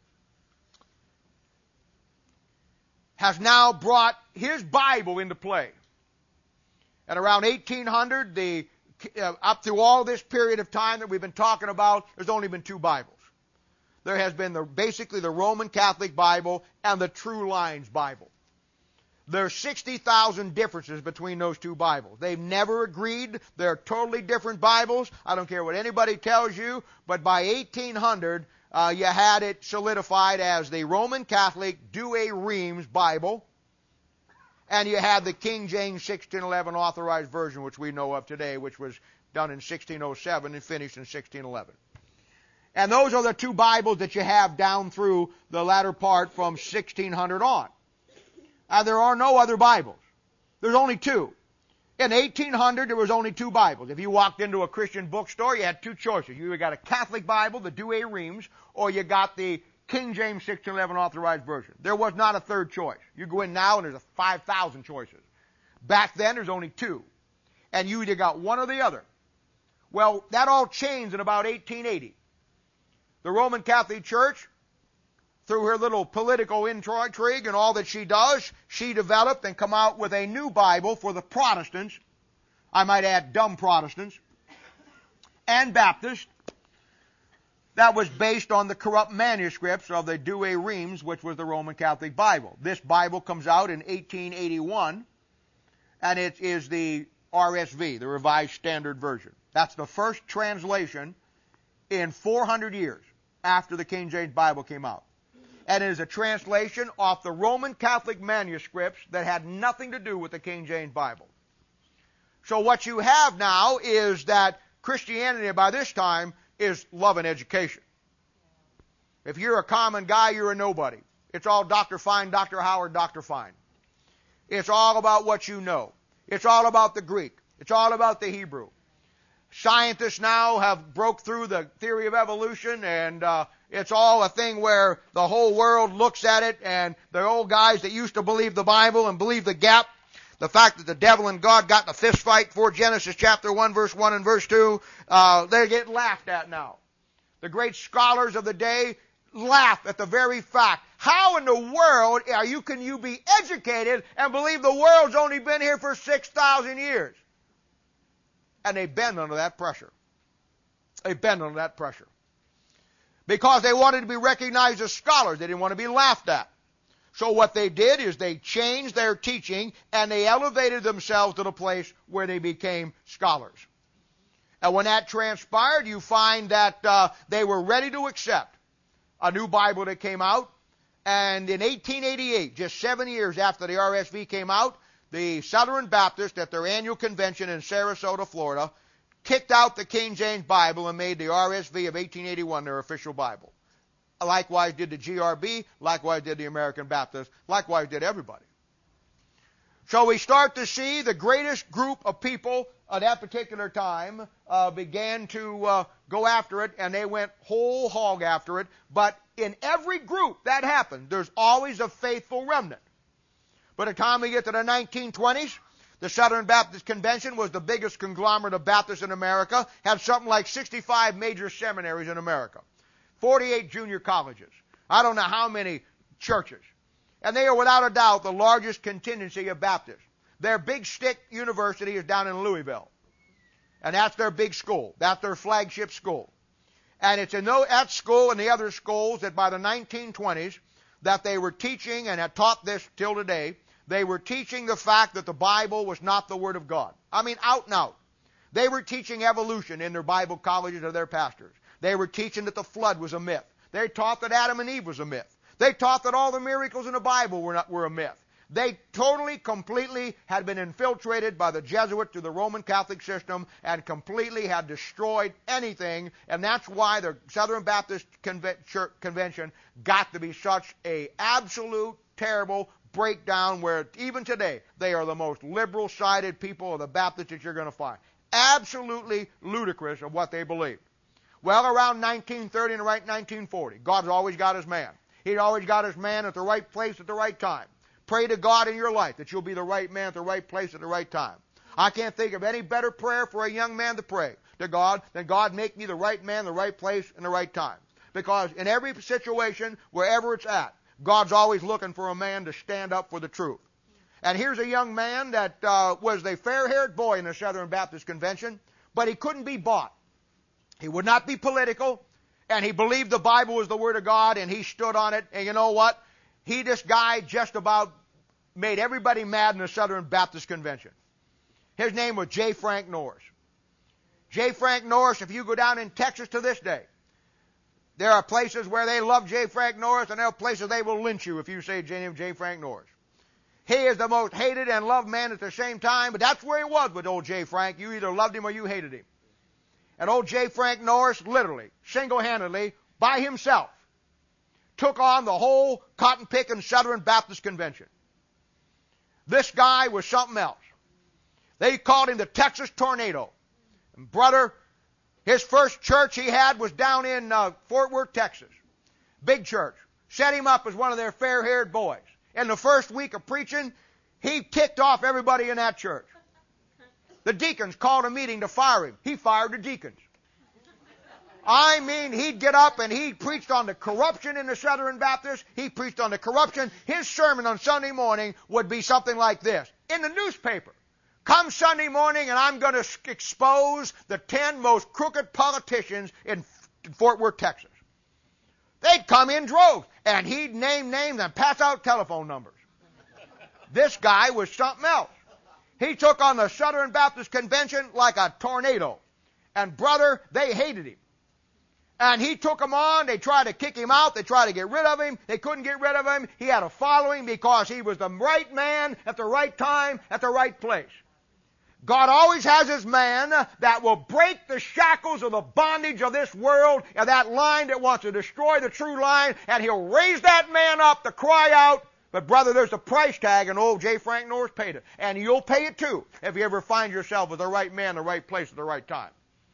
has now brought his Bible into play. At around eighteen hundred, the Uh, up through all this period of time that we've been talking about, there's only been two Bibles. There has been the, basically the Roman Catholic Bible and the True Lines Bible. There's sixty thousand differences between those two Bibles. They've never agreed. They're totally different Bibles. I don't care what anybody tells you, but by eighteen hundred, uh, you had it solidified as the Roman Catholic Douay-Rheims Bible. And you had the King James sixteen eleven Authorized Version, which we know of today, which was done in sixteen oh seven and finished in sixteen eleven. And those are the two Bibles that you have down through the latter part from sixteen hundred on. And there are no other Bibles. There's only two. In eighteen hundred, there was only two Bibles. If you walked into a Christian bookstore, you had two choices. You either got a Catholic Bible, the Douay-Rheims, or you got the King James sixteen eleven Authorized Version. There was not a third choice. You go in now and there's a five thousand choices. Back then there's only two. And you either got one or the other. Well, that all changed in about eighteen eighty. The Roman Catholic Church, through her little political intrigue and all that she does, she developed and come out with a new Bible for the Protestants. I might add dumb Protestants and Baptists. That was based on the corrupt manuscripts of the Douay-Rheims, which was the Roman Catholic Bible. This Bible comes out in eighteen eighty-one, and it is the R S V, the Revised Standard Version. That's the first translation in four hundred years after the King James Bible came out. And it is a translation off the Roman Catholic manuscripts that had nothing to do with the King James Bible. So what you have now is that Christianity by this time is love and education. If you're a common guy, you're a nobody. It's all Doctor Fine, Doctor Howard, Doctor Fine. It's all about what you know. It's all about the Greek. It's all about the Hebrew. Scientists now have broke through the theory of evolution, and uh, it's all a thing where the whole world looks at it, and the old guys that used to believe the Bible and believe the gap, the fact that the devil and God got in a fist fight for Genesis chapter one, verse one and verse two, uh, they're getting laughed at now. The great scholars of the day laugh at the very fact. How in the world are you, can you be educated and believe the world's only been here for six thousand years? And they bend under that pressure. They bend under that pressure. Because they wanted to be recognized as scholars. They didn't want to be laughed at. So what they did is they changed their teaching and they elevated themselves to the place where they became scholars. And when that transpired, you find that uh, they were ready to accept a new Bible that came out, And in eighteen eighty-eight, just seven years after the R S V came out, the Southern Baptists at their annual convention in Sarasota, Florida, kicked out the King James Bible and made the R S V of eighteen eighty-one their official Bible. Likewise did the G R B, likewise did the American Baptists, likewise did everybody. So we start to see the greatest group of people at that particular time uh, began to uh, go after it, and they went whole hog after it. But in every group that happened, there's always a faithful remnant. By the time we get to the nineteen twenties, the Southern Baptist Convention was the biggest conglomerate of Baptists in America, had something like sixty-five major seminaries in America, forty-eight junior colleges, I don't know how many churches. And they are without a doubt the largest contingency of Baptists. Their big stick university is down in Louisville. And that's their big school. That's their flagship school. And it's in that school and the other schools that by the nineteen twenties that they were teaching, and had taught this till today, they were teaching the fact that the Bible was not the Word of God. I mean, out and out. They were teaching evolution in their Bible colleges of their pastors. They were teaching that the flood was a myth. They taught that Adam and Eve was a myth. They taught that all the miracles in the Bible were, not, were a myth. They totally, completely had been infiltrated by the Jesuits through the Roman Catholic system and completely had destroyed anything. And that's why the Southern Baptist Convention got to be such a absolute terrible breakdown where even today they are the most liberal-sided people of the Baptists that you're going to find. Absolutely ludicrous of what they believe. Well, around nineteen thirty and right nineteen forty, God's always got his man. He'd always got his man at the right place at the right time. Pray to God in your life that you'll be the right man at the right place at the right time. I can't think of any better prayer for a young man to pray to God than God make me the right man, the right place, and the right time. Because in every situation, wherever it's at, God's always looking for a man to stand up for the truth. And here's a young man that uh, was the fair-haired boy in the Southern Baptist Convention, but he couldn't be bought. He would not be political. And he believed the Bible was the Word of God, and he stood on it. And you know what? He, this guy, just about made everybody mad in the Southern Baptist Convention. His name was J. Frank Norris. J. Frank Norris, if you go down in Texas to this day, there are places where they love J. Frank Norris, and there are places they will lynch you if you say J. J. Frank Norris. He is the most hated and loved man at the same time, but that's where he was with old J. Frank. You either loved him or you hated him. And old J. Frank Norris literally, single-handedly, by himself, took on the whole cotton-picking Southern Baptist Convention. This guy was something else. They called him the Texas Tornado. And brother, his first church he had was down in uh, Fort Worth, Texas. Big church. Set him up as one of their fair-haired boys. In the first week of preaching, he ticked off everybody in that church. The deacons called a meeting to fire him. He fired the deacons. I mean, he'd get up and he preached on the corruption in the Southern Baptists. He preached on the corruption. His sermon on Sunday morning would be something like this. In the newspaper, come Sunday morning and I'm going to expose the ten most crooked politicians in Fort Worth, Texas. They'd come in droves, and he'd name names and pass out telephone numbers. This guy was something else. He took on the Southern Baptist Convention like a tornado. And brother, they hated him. And he took them on. They tried to kick him out. They tried to get rid of him. They couldn't get rid of him. He had a following because he was the right man at the right time at the right place. God always has his man that will break the shackles of the bondage of this world and that line that wants to destroy the true line, and he'll raise that man up to cry out. But brother, there's a price tag, and old J. Frank Norris paid it. And you'll pay it too if you ever find yourself with the right man, the right place at the right time.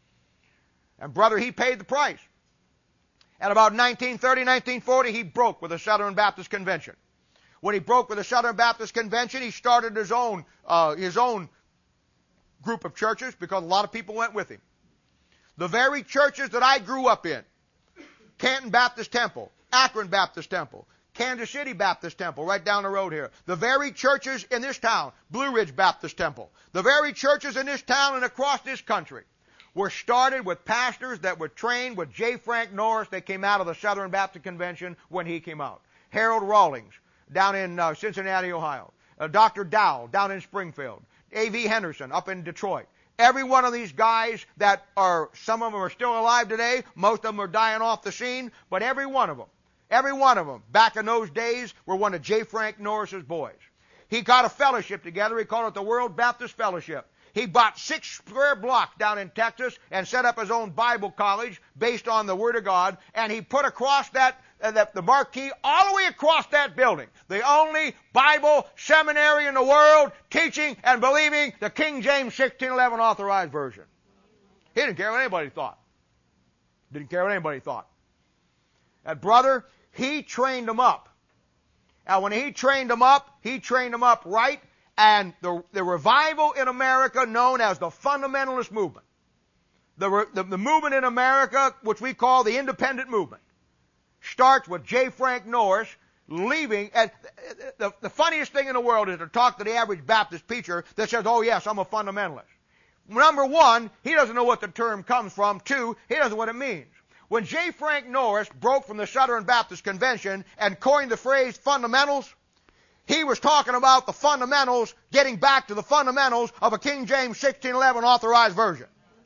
And brother, he paid the price. At about nineteen thirty, nineteen forty, he broke with the Southern Baptist Convention. When he broke with the Southern Baptist Convention, he started his own, uh, his own group of churches because a lot of people went with him. The very churches that I grew up in, Canton Baptist Temple, Akron Baptist Temple, Kansas City Baptist Temple, right down the road here. The very churches in this town, Blue Ridge Baptist Temple, the very churches in this town and across this country were started with pastors that were trained with J. Frank Norris. They came out of the Southern Baptist Convention when he came out. Harold Rawlings down in uh, Cincinnati, Ohio. Uh, Doctor Dowell down in Springfield. A V Henderson up in Detroit. Every one of these guys that are, some of them are still alive today, most of them are dying off the scene, but every one of them, Every one of them, back in those days, were one of J. Frank Norris's boys. He got a fellowship together. He called it the World Baptist Fellowship. He bought six square blocks down in Texas and set up his own Bible college based on the Word of God. And he put across that, uh, the, the marquee all the way across that building, the only Bible seminary in the world teaching and believing the King James sixteen eleven authorized version. He didn't care what anybody thought. Didn't care what anybody thought. That brother, he trained them up. And when he trained them up, he trained them up right. And the, the revival in America known as the fundamentalist movement, the, the, the movement in America, which we call the independent movement, starts with J. Frank Norris leaving. And the, the funniest thing in the world is to talk to the average Baptist preacher that says, oh yes, I'm a fundamentalist. Number one, he doesn't know what the term comes from. Two, he doesn't know what it means. When J. Frank Norris broke from the Southern Baptist Convention and coined the phrase fundamentals, he was talking about the fundamentals, getting back to the fundamentals of a King James sixteen eleven authorized version.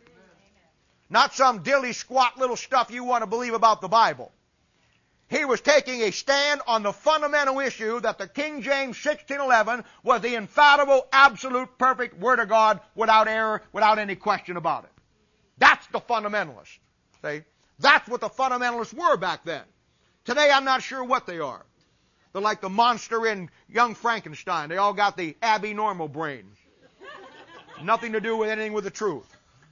Not some dilly squat little stuff you want to believe about the Bible. He was taking a stand on the fundamental issue that the King James sixteen eleven was the infallible, absolute, perfect Word of God without error, without any question about it. That's the fundamentalist. See? That's what the fundamentalists were back then. Today I'm not sure what they are. They're like the monster in Young Frankenstein. They all got the Abby Normal brain. Nothing to do with anything with the truth.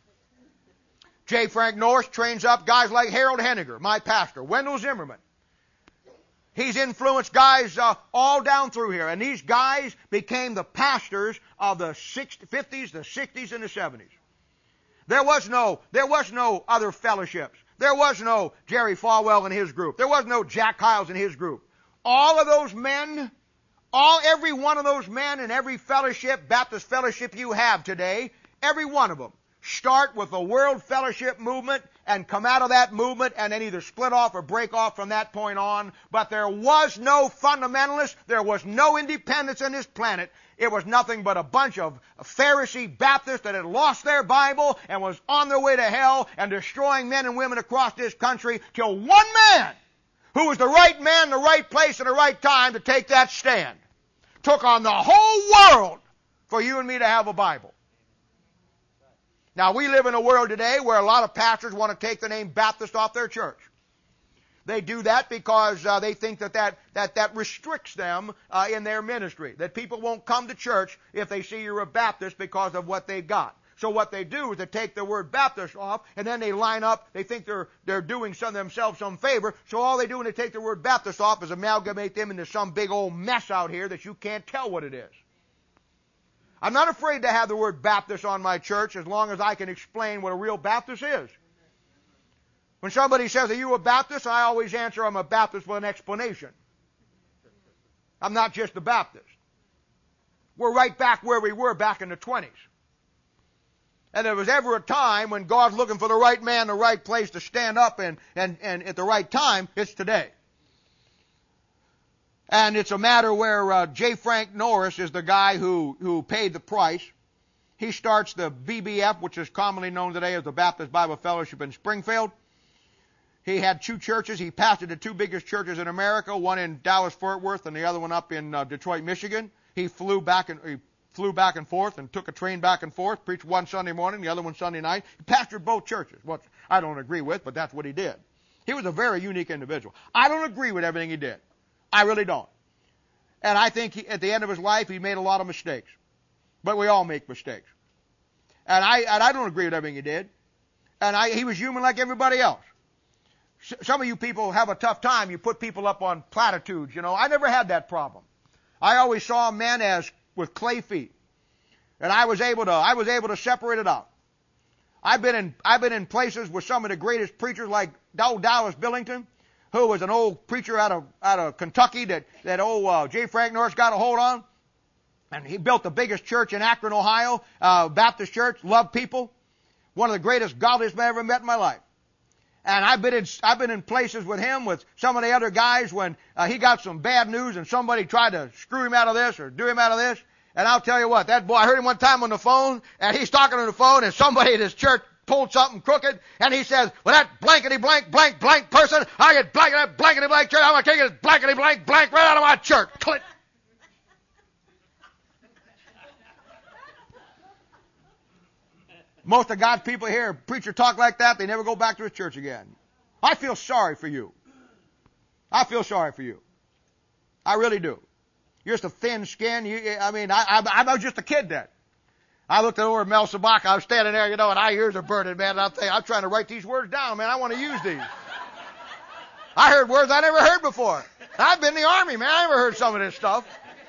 J. Frank Norris trains up guys like Harold Henniger, my pastor, Wendell Zimmerman. He's influenced guys uh, all down through here. And these guys became the pastors of the fifties, the sixties, and the seventies. There was no, there was no other fellowships. There was no Jerry Falwell and his group. There was no Jack Hyles and his group. All of those men, all, every one of those men in every fellowship, Baptist fellowship you have today, every one of them, start with the World Fellowship movement and come out of that movement and then either split off or break off from that point on. But there was no fundamentalists. There was no independence on this planet. It was nothing but a bunch of Pharisee Baptists that had lost their Bible and was on their way to hell and destroying men and women across this country till one man, who was the right man, the right place, and the right time to take that stand, took on the whole world for you and me to have a Bible. Now, we live in a world today where a lot of pastors want to take the name Baptist off their church. They do that because uh, they think that that, that, that restricts them uh, in their ministry, that people won't come to church if they see you're a Baptist because of what they've got. So what they do is they take the word Baptist off, and then they line up. They think they're they're doing some themselves some favor. So all they do when they take the word Baptist off is amalgamate them into some big old mess out here that you can't tell what it is. I'm not afraid to have the word Baptist on my church as long as I can explain what a real Baptist is. When somebody says, are you a Baptist? I always answer, I'm a Baptist with an explanation. I'm not just a Baptist. We're right back where we were back in the twenties. And there was ever a time when God's looking for the right man, the right place to stand up and, and, and at the right time, it's today. And it's a matter where uh, J. Frank Norris is the guy who, who paid the price. He starts the B B F, which is commonly known today as the Baptist Bible Fellowship in Springfield. He had two churches. He pastored the two biggest churches in America, one in Dallas-Fort Worth and the other one up in uh, Detroit, Michigan. He flew back and he flew back and forth and took a train back and forth, preached one Sunday morning, the other one Sunday night. He pastored both churches, which I don't agree with, but that's what he did. He was a very unique individual. I don't agree with everything he did. I really don't. And I think he, at the end of his life, he made a lot of mistakes. But we all make mistakes. And I, and I don't agree with everything he did. And I, he was human like everybody else. Some of you people have a tough time. You put people up on platitudes, you know. I never had that problem. I always saw men as with clay feet. And I was able to, I was able to separate it out. I've been in, I've been in places with some of the greatest preachers like old Dallas Billington, who was an old preacher out of, out of Kentucky that, that old uh, J. Frank Norris got a hold on. And he built the biggest church in Akron, Ohio, uh, Baptist church, loved people. One of the greatest, godliest men I ever met in my life. And I've been in, I've been in places with him, with some of the other guys when uh, he got some bad news and somebody tried to screw him out of this or do him out of this. And I'll tell you what, that boy, I heard him one time on the phone, and he's talking on the phone, and somebody at his church pulled something crooked, and he says, well, that blankety blank blank blank person, I get blankety blankety blank church, I'm going to take his blankety blank blank right out of my church. Click. Most of God's people hear a preacher talk like that, they never go back to his church again. I feel sorry for you. I feel sorry for you. I really do. You're just a thin skin. You, I mean, I, I, I was just a kid then. I looked over at Mel Sabaka. I was standing there, you know, and my ears are burning, man. And I'm thinking, I'm trying to write these words down, man. I want to use these. I heard words I never heard before. I've been in the Army, man. I never heard some of this stuff.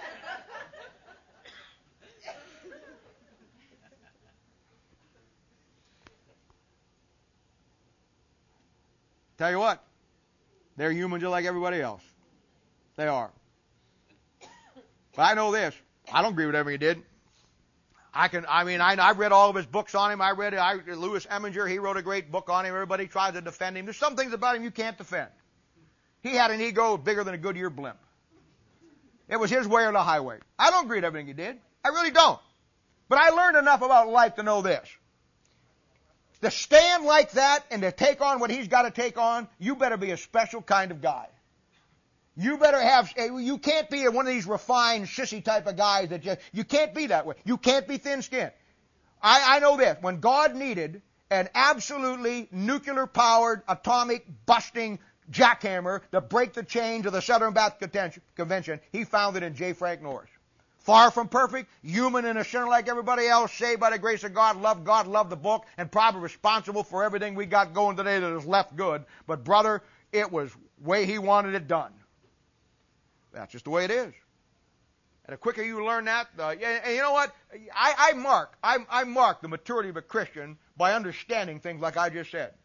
Tell you what, they're human just like everybody else. They are. But I know this. I don't agree with everything he did. I can. I mean, I, I've read all of his books on him. I read I, Louis Eminger. He wrote a great book on him. Everybody tries to defend him. There's some things about him you can't defend. He had an ego bigger than a Goodyear blimp. It was his way or the highway. I don't agree with everything he did. I really don't. But I learned enough about life to know this. To stand like that and to take on what he's got to take on, you better be a special kind of guy. You better have, you can't be one of these refined, sissy type of guys that just, you can't be that way. You can't be thin-skinned. I, I know this. When God needed an absolutely nuclear-powered, atomic-busting jackhammer to break the chains of the Southern Baptist Convention, he found it in J. Frank Norris. Far from perfect, human and a sinner like everybody else, saved by the grace of God, love God, love the book, and probably responsible for everything we got going today that is left good. But brother, it was the way he wanted it done. That's just the way it is. And the quicker you learn that, uh, and you know what? I, I mark, I, I mark the maturity of a Christian by understanding things like I just said.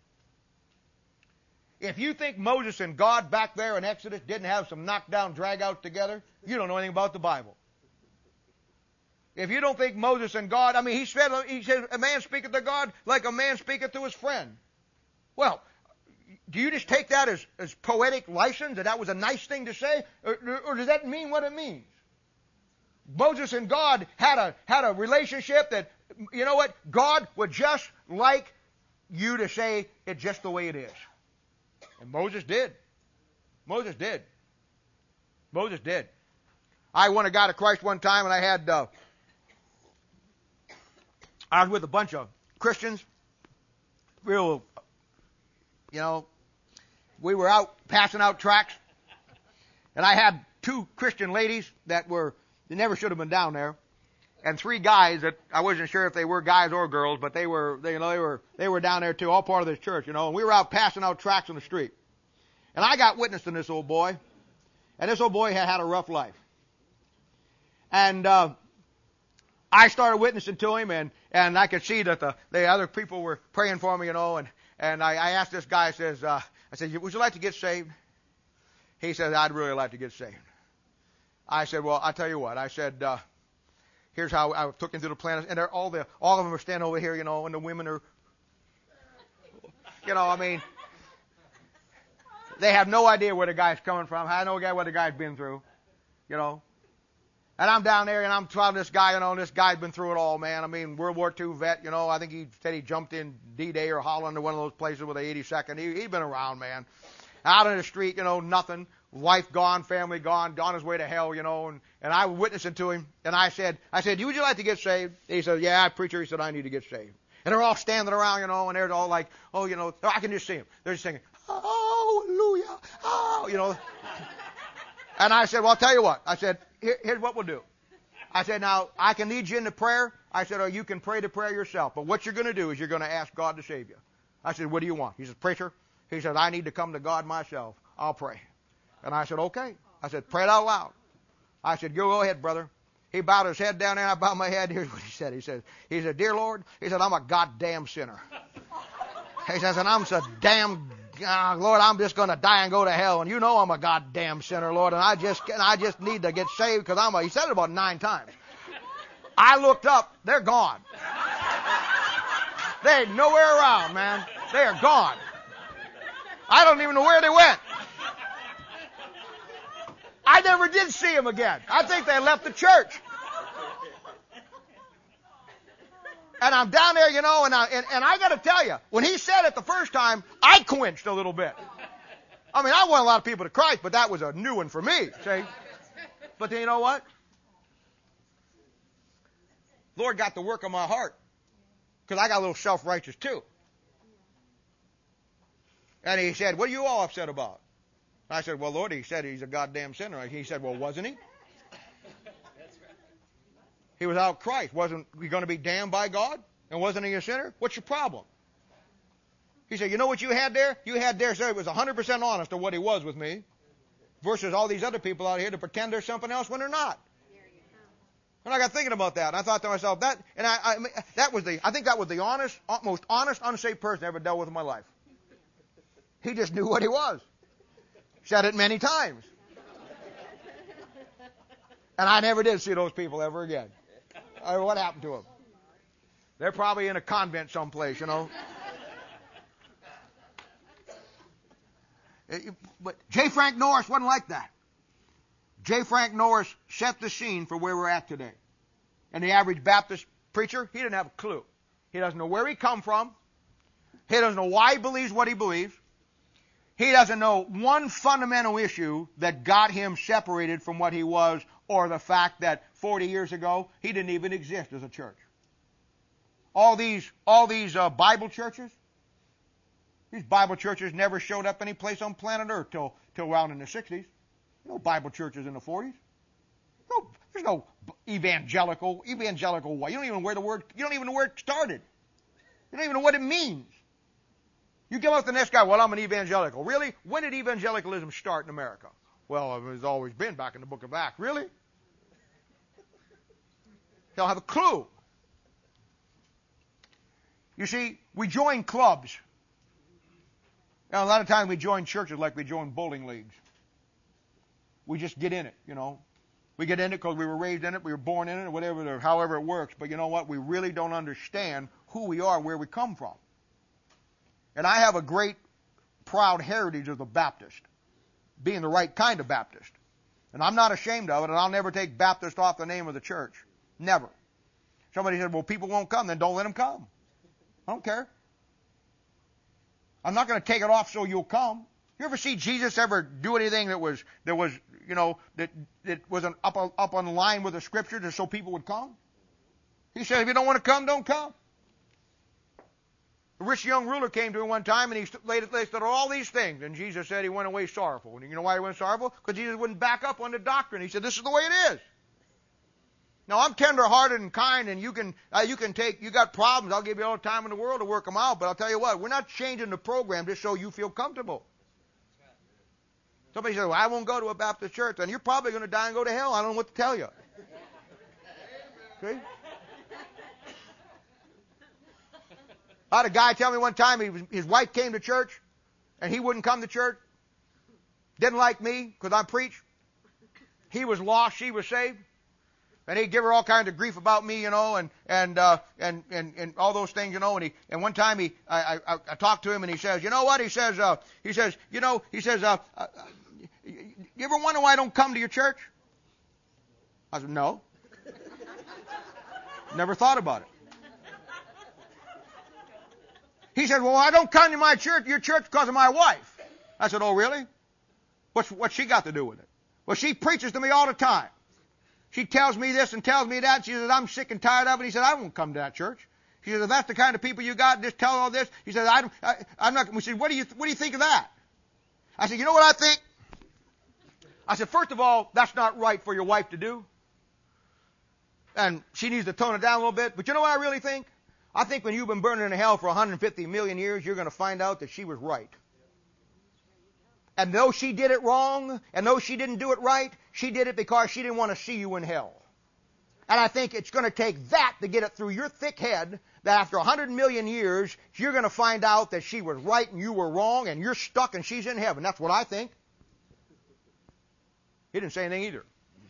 If you think Moses and God back there in Exodus didn't have some knockdown drag-outs together, you don't know anything about the Bible. If you don't think Moses and God, I mean, he said, he said, a man speaketh to God like a man speaketh to his friend. Well, do you just take that as, as poetic license, that that was a nice thing to say? Or, or does that mean what it means? Moses and God had a, had a relationship that, you know what, God would just like you to say it's just the way it is. And Moses did. Moses did. Moses did. I went and got to Christ one time, and I had... Uh, I was with a bunch of Christians, real, you know, we were out passing out tracts, and I had two Christian ladies that were, they never should have been down there, and three guys that I wasn't sure if they were guys or girls, but they were, they, you know, they were, they were down there too, all part of this church, you know, and we were out passing out tracts on the street. And I got witness to this old boy, and this old boy had had a rough life. And, uh, I started witnessing to him, and, and I could see that the, the other people were praying for me, you know, and, and I, I asked this guy, I says, uh, I said, would you like to get saved? He said, I'd really like to get saved. I said, well, I'll tell you what. I said, uh, here's how I took him through the plan, and they're all the, all of them are standing over here, you know, and the women are, you know, I mean, they have no idea where the guy's coming from. I know what the guy's been through, you know. And I'm down there, and I'm telling this guy, you know, this guy's been through it all, man. I mean, World War Two vet, you know. I think he said he jumped in D-Day or Holland or one of those places with the eighty-second. He, he'd been around, man. Out in the street, you know, nothing. Wife gone, family gone, on his way to hell, you know. And, and I was witnessing to him, and I said, I said, would you like to get saved? He said, yeah, preacher. He said, I need to get saved. And they're all standing around, you know, and they're all like, oh, you know, I can just see them. They're just singing, hallelujah, oh, you know. And I said, well, I'll tell you what. I said, Here, here's what we'll do. I said, now, I can lead you into prayer. I said, or you can pray the prayer yourself. But what you're going to do is you're going to ask God to save you. I said, what do you want? He said, preacher. He said, I need to come to God myself. I'll pray. And I said, okay. I said, pray it out loud. I said, go ahead, brother. He bowed his head down there, and I bowed my head. Here's what he said. He said, he said, dear Lord, he said, I'm a goddamn sinner. He says, and I'm so damn, uh, Lord, I'm just going to die and go to hell. And you know I'm a goddamn sinner, Lord, and I just and I just need to get saved because I'm a, he said it about nine times. I looked up. They're gone. They ain't nowhere around, man. They are gone. I don't even know where they went. I never did see them again. I think they left the church. And I'm down there, you know, and I, and, and I got to tell you, when he said it the first time, I quenched a little bit. I mean, I want a lot of people to Christ, but that was a new one for me, see? But then you know what? Lord got to work on my heart. Because I got a little self-righteous too. And he said, what are you all upset about? I said, well, Lord, he said he's a goddamn sinner. He said, well, wasn't he? He was out Christ. Wasn't he going to be damned by God? And wasn't he a sinner? What's your problem? He said, you know what you had there? You had there, sir, it was one hundred percent honest of what he was with me. Versus all these other people out here to pretend they're something else when they're not. And I got thinking about that. And I thought to myself, that, and I, I, that was the, I think that was the honest, most honest, unsaved person I ever dealt with in my life. He just knew what he was. Said it many times. And I never did see those people ever again. I mean, what happened to them? They're probably in a convent someplace, you know. But J. Frank Norris wasn't like that. J. Frank Norris set the scene for where we're at today. And the average Baptist preacher, he didn't have a clue. He doesn't know where he come from. He doesn't know why he believes what he believes. He doesn't know one fundamental issue that got him separated from what he was, or the fact that forty years ago he didn't even exist as a church. All these, all these uh, Bible churches, these Bible churches never showed up any place on planet Earth till till around in the sixties. No Bible churches in the forties. No, there's no evangelical, evangelical way. You don't even know where the word, you don't even know where it started. You don't even know what it means. You come up to the next guy, well, I'm an evangelical. Really? When did evangelicalism start in America? Well, it's always been back in the book of Acts. Really? They'll have a clue. You see, we join clubs. Now, a lot of times we join churches like we join bowling leagues. We just get in it, you know. We get in it because we were raised in it, we were born in it, or whatever, or however it works. But you know what? We really don't understand who we are, where we come from. And I have a great, proud heritage as a Baptist, being the right kind of Baptist. And I'm not ashamed of it, and I'll never take Baptist off the name of the church. Never. Somebody said, well, people won't come, then don't let them come. I don't care. I'm not going to take it off so you'll come. You ever see Jesus ever do anything that was, that was, you know, that, that was an up, up on line with the Scripture just so people would come? He said, if you don't want to come, don't come. A rich young ruler came to him one time, and he laid listed all these things. And Jesus said he went away sorrowful. And you know why he went sorrowful? Because Jesus wouldn't back up on the doctrine. He said, this is the way it is. Now, I'm tender-hearted and kind, and you can uh, you can take, you got problems. I'll give you all the time in the world to work them out. But I'll tell you what, we're not changing the program just so you feel comfortable. Somebody says, well, I won't go to a Baptist church. And you're probably going to die and go to hell. I don't know what to tell you. See? I had a guy tell me one time he was, his wife came to church, and he wouldn't come to church. Didn't like me because I preach. He was lost, she was saved. And he'd give her all kinds of grief about me, you know, and and uh, and, and and all those things, you know. And he and one time he, I, I, I talked to him, and he says, you know what? He says, uh, he says, you know, he says, uh, uh, you ever wonder why I don't come to your church? I said, no. Never thought about it. He said, well, I don't come to my church, your church, because of my wife. I said, oh, really? What's what's she got to do with it? Well, she preaches to me all the time. She tells me this and tells me that. She says, I'm sick and tired of it. He said, I won't come to that church. She said, if that's the kind of people you got, just tell all this. He said, I, I, I'm not. We said, what do you what do you think of that? I said, you know what I think? I said, first of all, that's not right for your wife to do. And she needs to tone it down a little bit. But you know what I really think? I think when you've been burning in hell for one hundred fifty million years, you're going to find out that she was right. And though she did it wrong, and though she didn't do it right, she did it because she didn't want to see you in hell. And I think it's going to take that to get it through your thick head that after one hundred million years, you're going to find out that she was right and you were wrong, and you're stuck and she's in heaven. That's what I think. He didn't say anything either.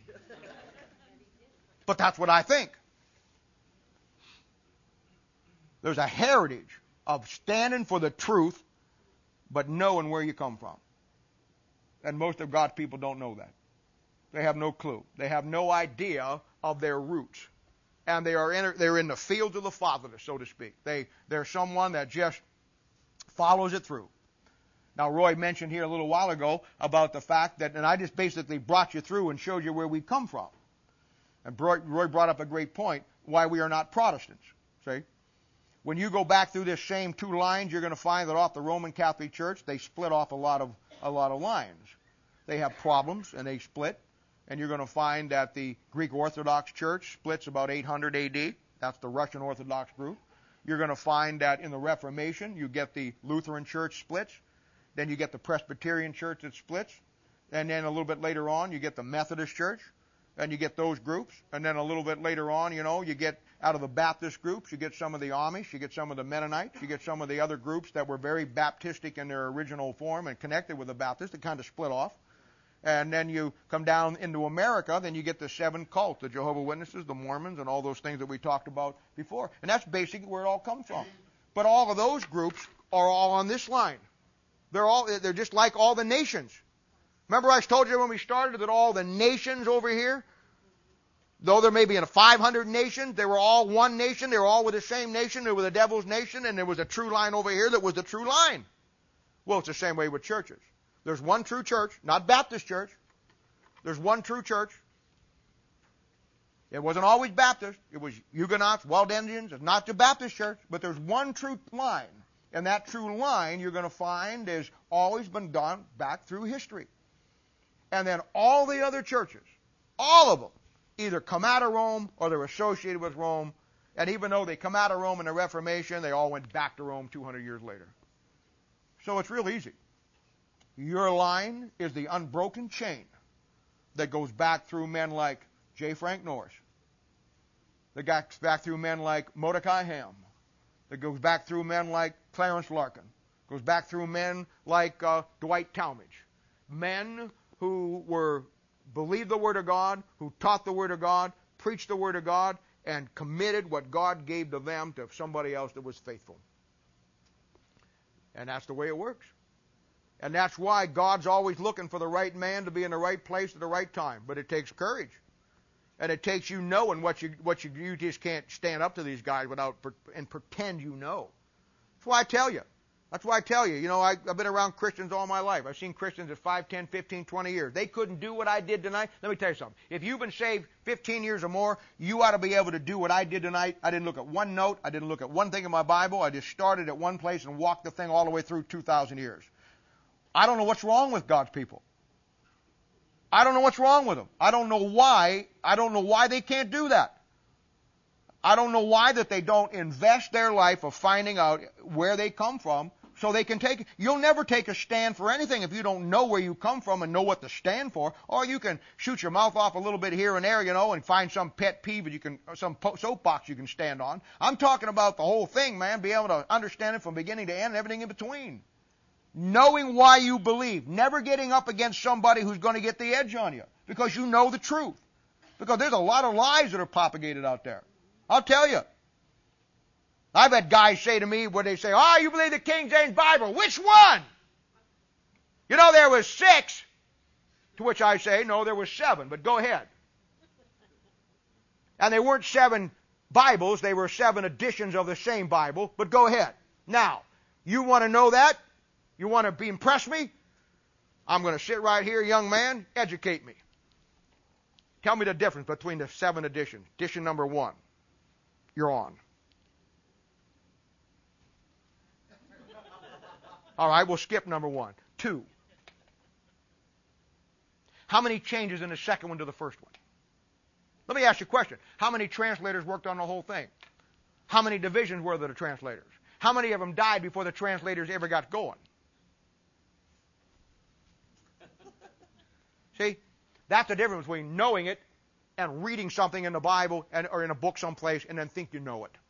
But that's what I think. There's a heritage of standing for the truth, but knowing where you come from. And most of God's people don't know that. They have no clue. They have no idea of their roots. and they are in, they're in the fields of the fatherless, so to speak. They, they're someone that just follows it through. Now, Roy mentioned here a little while ago about the fact that, and I just basically brought you through and showed you where we come from. And Roy brought up a great point, why we are not Protestants. See? When you go back through this same two lines, you're going to find that off the Roman Catholic Church, they split off a lot of a lot of lines. They have problems, and they split. And you're going to find that the Greek Orthodox Church splits about eight hundred A D. That's the Russian Orthodox group. You're going to find that in the Reformation, you get the Lutheran Church splits. Then you get the Presbyterian Church that splits. And then a little bit later on, you get the Methodist Church. And you get those groups. And then a little bit later on, you know, you get out of the Baptist groups, you get some of the Amish, you get some of the Mennonites, you get some of the other groups that were very Baptistic in their original form and connected with the Baptists that kind of split off. And then you come down into America, then you get the seven cults, the Jehovah's Witnesses, the Mormons, and all those things that we talked about before. And that's basically where it all comes from. But all of those groups are all on this line. They're all they're just like all the nations. Remember I told you when we started that all the nations over here, though there may be in five hundred nations, they were all one nation. They were all with the same nation. They were the devil's nation, and there was a true line over here that was the true line. Well, it's the same way with churches. There's one true church, not Baptist church. There's one true church. It wasn't always Baptist. It was Huguenots, Waldensians. It's not the Baptist church, but there's one true line. And that true line you're going to find has always been done back through history. And then all the other churches, all of them, either come out of Rome or they're associated with Rome. And even though they come out of Rome in the Reformation, they all went back to Rome two hundred years later. So it's real easy. Your line is the unbroken chain that goes back through men like J. Frank Norris, that goes back through men like Mordecai Ham, that goes back through men like Clarence Larkin, goes back through men like uh, Dwight Talmage, men who were believed the Word of God, who taught the Word of God, preached the Word of God, and committed what God gave to them to somebody else that was faithful. And that's the way it works. And that's why God's always looking for the right man to be in the right place at the right time. But it takes courage. And it takes you knowing what you what you you just can't stand up to these guys without and pretend you know. That's why I tell you. That's why I tell you. You know, I, I've been around Christians all my life. I've seen Christians at five, ten, fifteen, twenty years. They couldn't do what I did tonight. Let me tell you something. If you've been saved fifteen years or more, you ought to be able to do what I did tonight. I didn't look at one note. I didn't look at one thing in my Bible. I just started at one place and walked the thing all the way through two thousand years. I don't know what's wrong with God's people. I don't know what's wrong with them. I don't know why. I don't know why they can't do that. I don't know why that they don't invest their life of finding out where they come from so they can take it. You'll never take a stand for anything if you don't know where you come from and know what to stand for. Or you can shoot your mouth off a little bit here and there, you know, and find some pet peeve that you can, some soapbox you can stand on. I'm talking about the whole thing, man. Be able to understand it from beginning to end and everything in between. Knowing why you believe. Never getting up against somebody who's going to get the edge on you. Because you know the truth. Because there's a lot of lies that are propagated out there. I'll tell you. I've had guys say to me where they say, oh, you believe the King James Bible. Which one? You know, there was six. To which I say, no, there was seven. But go ahead. And they weren't seven Bibles. They were seven editions of the same Bible. But go ahead. Now, you want to know that? You want to be impress me? I'm going to sit right here, young man. Educate me. Tell me the difference between the seven editions. Edition number one. You're on. All right, we'll skip number one. Two. How many changes in the second one to the first one? Let me ask you a question. How many translators worked on the whole thing? How many divisions were there to translators? How many of them died before the translators ever got going? See, that's the difference between knowing it and reading something in the Bible and, or in a book someplace and then think you know it.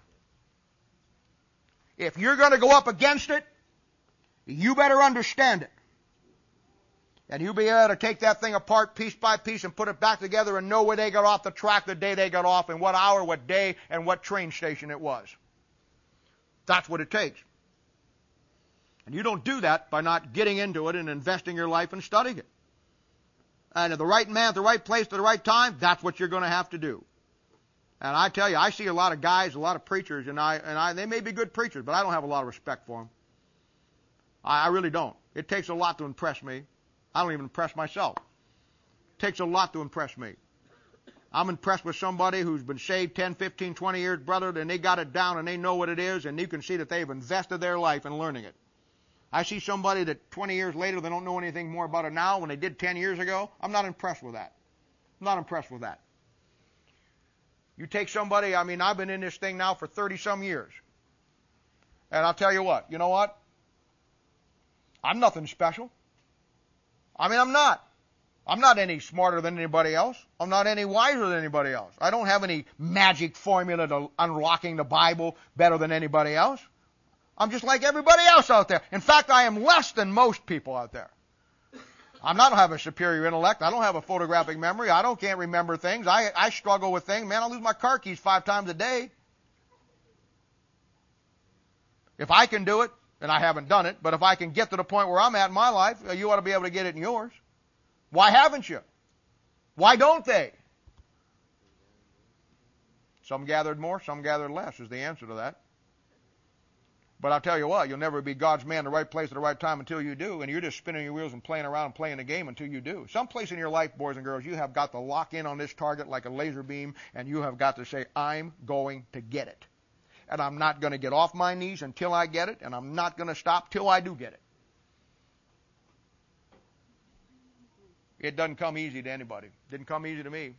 If you're going to go up against it, you better understand it. And you'll be able to take that thing apart piece by piece and put it back together and know where they got off the track the day they got off and what hour, what day, and what train station it was. That's what it takes. And you don't do that by not getting into it and investing your life and studying it. And at the right man at the right place at the right time, that's what you're going to have to do. And I tell you, I see a lot of guys, a lot of preachers, and I and I they may be good preachers, but I don't have a lot of respect for them. I, I really don't. It takes a lot to impress me. I don't even impress myself. It takes a lot to impress me. I'm impressed with somebody who's been saved ten, fifteen, twenty years, brother, and they got it down and they know what it is, and you can see that they've invested their life in learning it. I see somebody that twenty years later, they don't know anything more about it now when they did ten years ago. I'm not impressed with that. I'm not impressed with that. You take somebody, I mean, I've been in this thing now for thirty some years. And I'll tell you what, you know what? I'm nothing special. I mean, I'm not. I'm not any smarter than anybody else. I'm not any wiser than anybody else. I don't have any magic formula to unlocking the Bible better than anybody else. I'm just like everybody else out there. In fact, I am less than most people out there. I'm not, I don't have a superior intellect. I don't have a photographic memory. I don't can't remember things. I, I struggle with things. Man, I lose my car keys five times a day. If I can do it, and I haven't done it, but if I can get to the point where I'm at in my life, you ought to be able to get it in yours. Why haven't you? Why don't they? Some gathered more, some gathered less is the answer to that. But I'll tell you what, you'll never be God's man in the right place at the right time until you do, and you're just spinning your wheels and playing around and playing the game until you do. Someplace in your life, boys and girls, you have got to lock in on this target like a laser beam, and you have got to say, I'm going to get it. And I'm not going to get off my knees until I get it, and I'm not going to stop till I do get it. It doesn't come easy to anybody. It didn't come easy to me.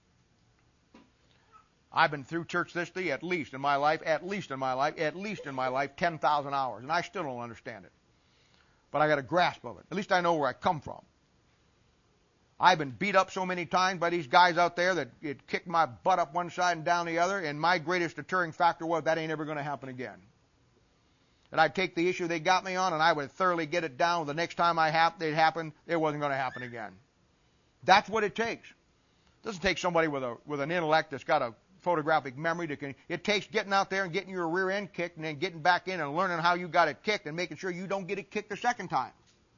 I've been through church history at least in my life, at least in my life, at least in my life, ten thousand hours, and I still don't understand it. But I got a grasp of it. At least I know where I come from. I've been beat up so many times by these guys out there that it kicked my butt up one side and down the other, and my greatest deterring factor was that ain't ever going to happen again. And I'd take the issue they got me on, and I would thoroughly get it down. The next time I hap- it happened, it wasn't going to happen again. That's what it takes. It doesn't take somebody with a with an intellect that's got a photographic memory. To can, it takes getting out there and getting your rear end kicked and then getting back in and learning how you got it kicked and making sure you don't get it kicked the second time.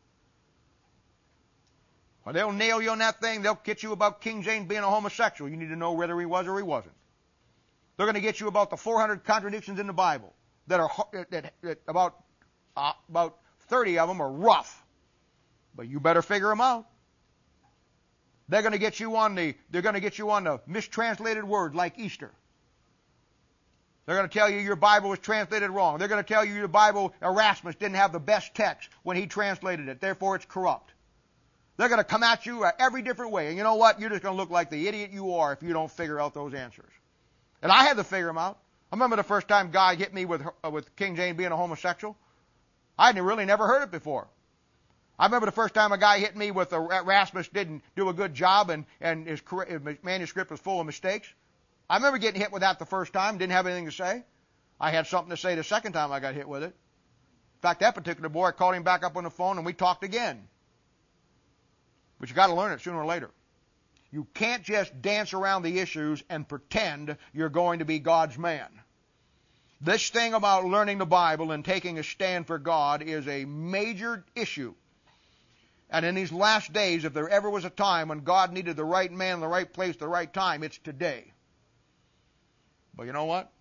Well, they'll nail you on that thing. They'll get you about King James being a homosexual. You need to know whether he was or he wasn't. They're going to get you about the four hundred contradictions in the Bible that are that, that about uh, about thirty of them are rough, but you better figure them out. They're going to get you on the they're going to get you on the mistranslated word like Easter. They're going to tell you your Bible was translated wrong. They're going to tell you your Bible, Erasmus didn't have the best text when he translated it, therefore it's corrupt. They're going to come at you every different way. And you know what? You're just going to look like the idiot you are if you don't figure out those answers. And I had to figure them out. I remember the first time God hit me with uh, with King James being a homosexual. I had really never heard it before. I remember the first time a guy hit me with Erasmus didn't do a good job and, and his, his manuscript was full of mistakes. I remember getting hit with that the first time, didn't have anything to say. I had something to say the second time I got hit with it. In fact, that particular boy, I called him back up on the phone and we talked again. But you got to learn it sooner or later. You can't just dance around the issues and pretend you're going to be God's man. This thing about learning the Bible and taking a stand for God is a major issue. And in these last days, if there ever was a time when God needed the right man in the right place at the right time, it's today. But you know what?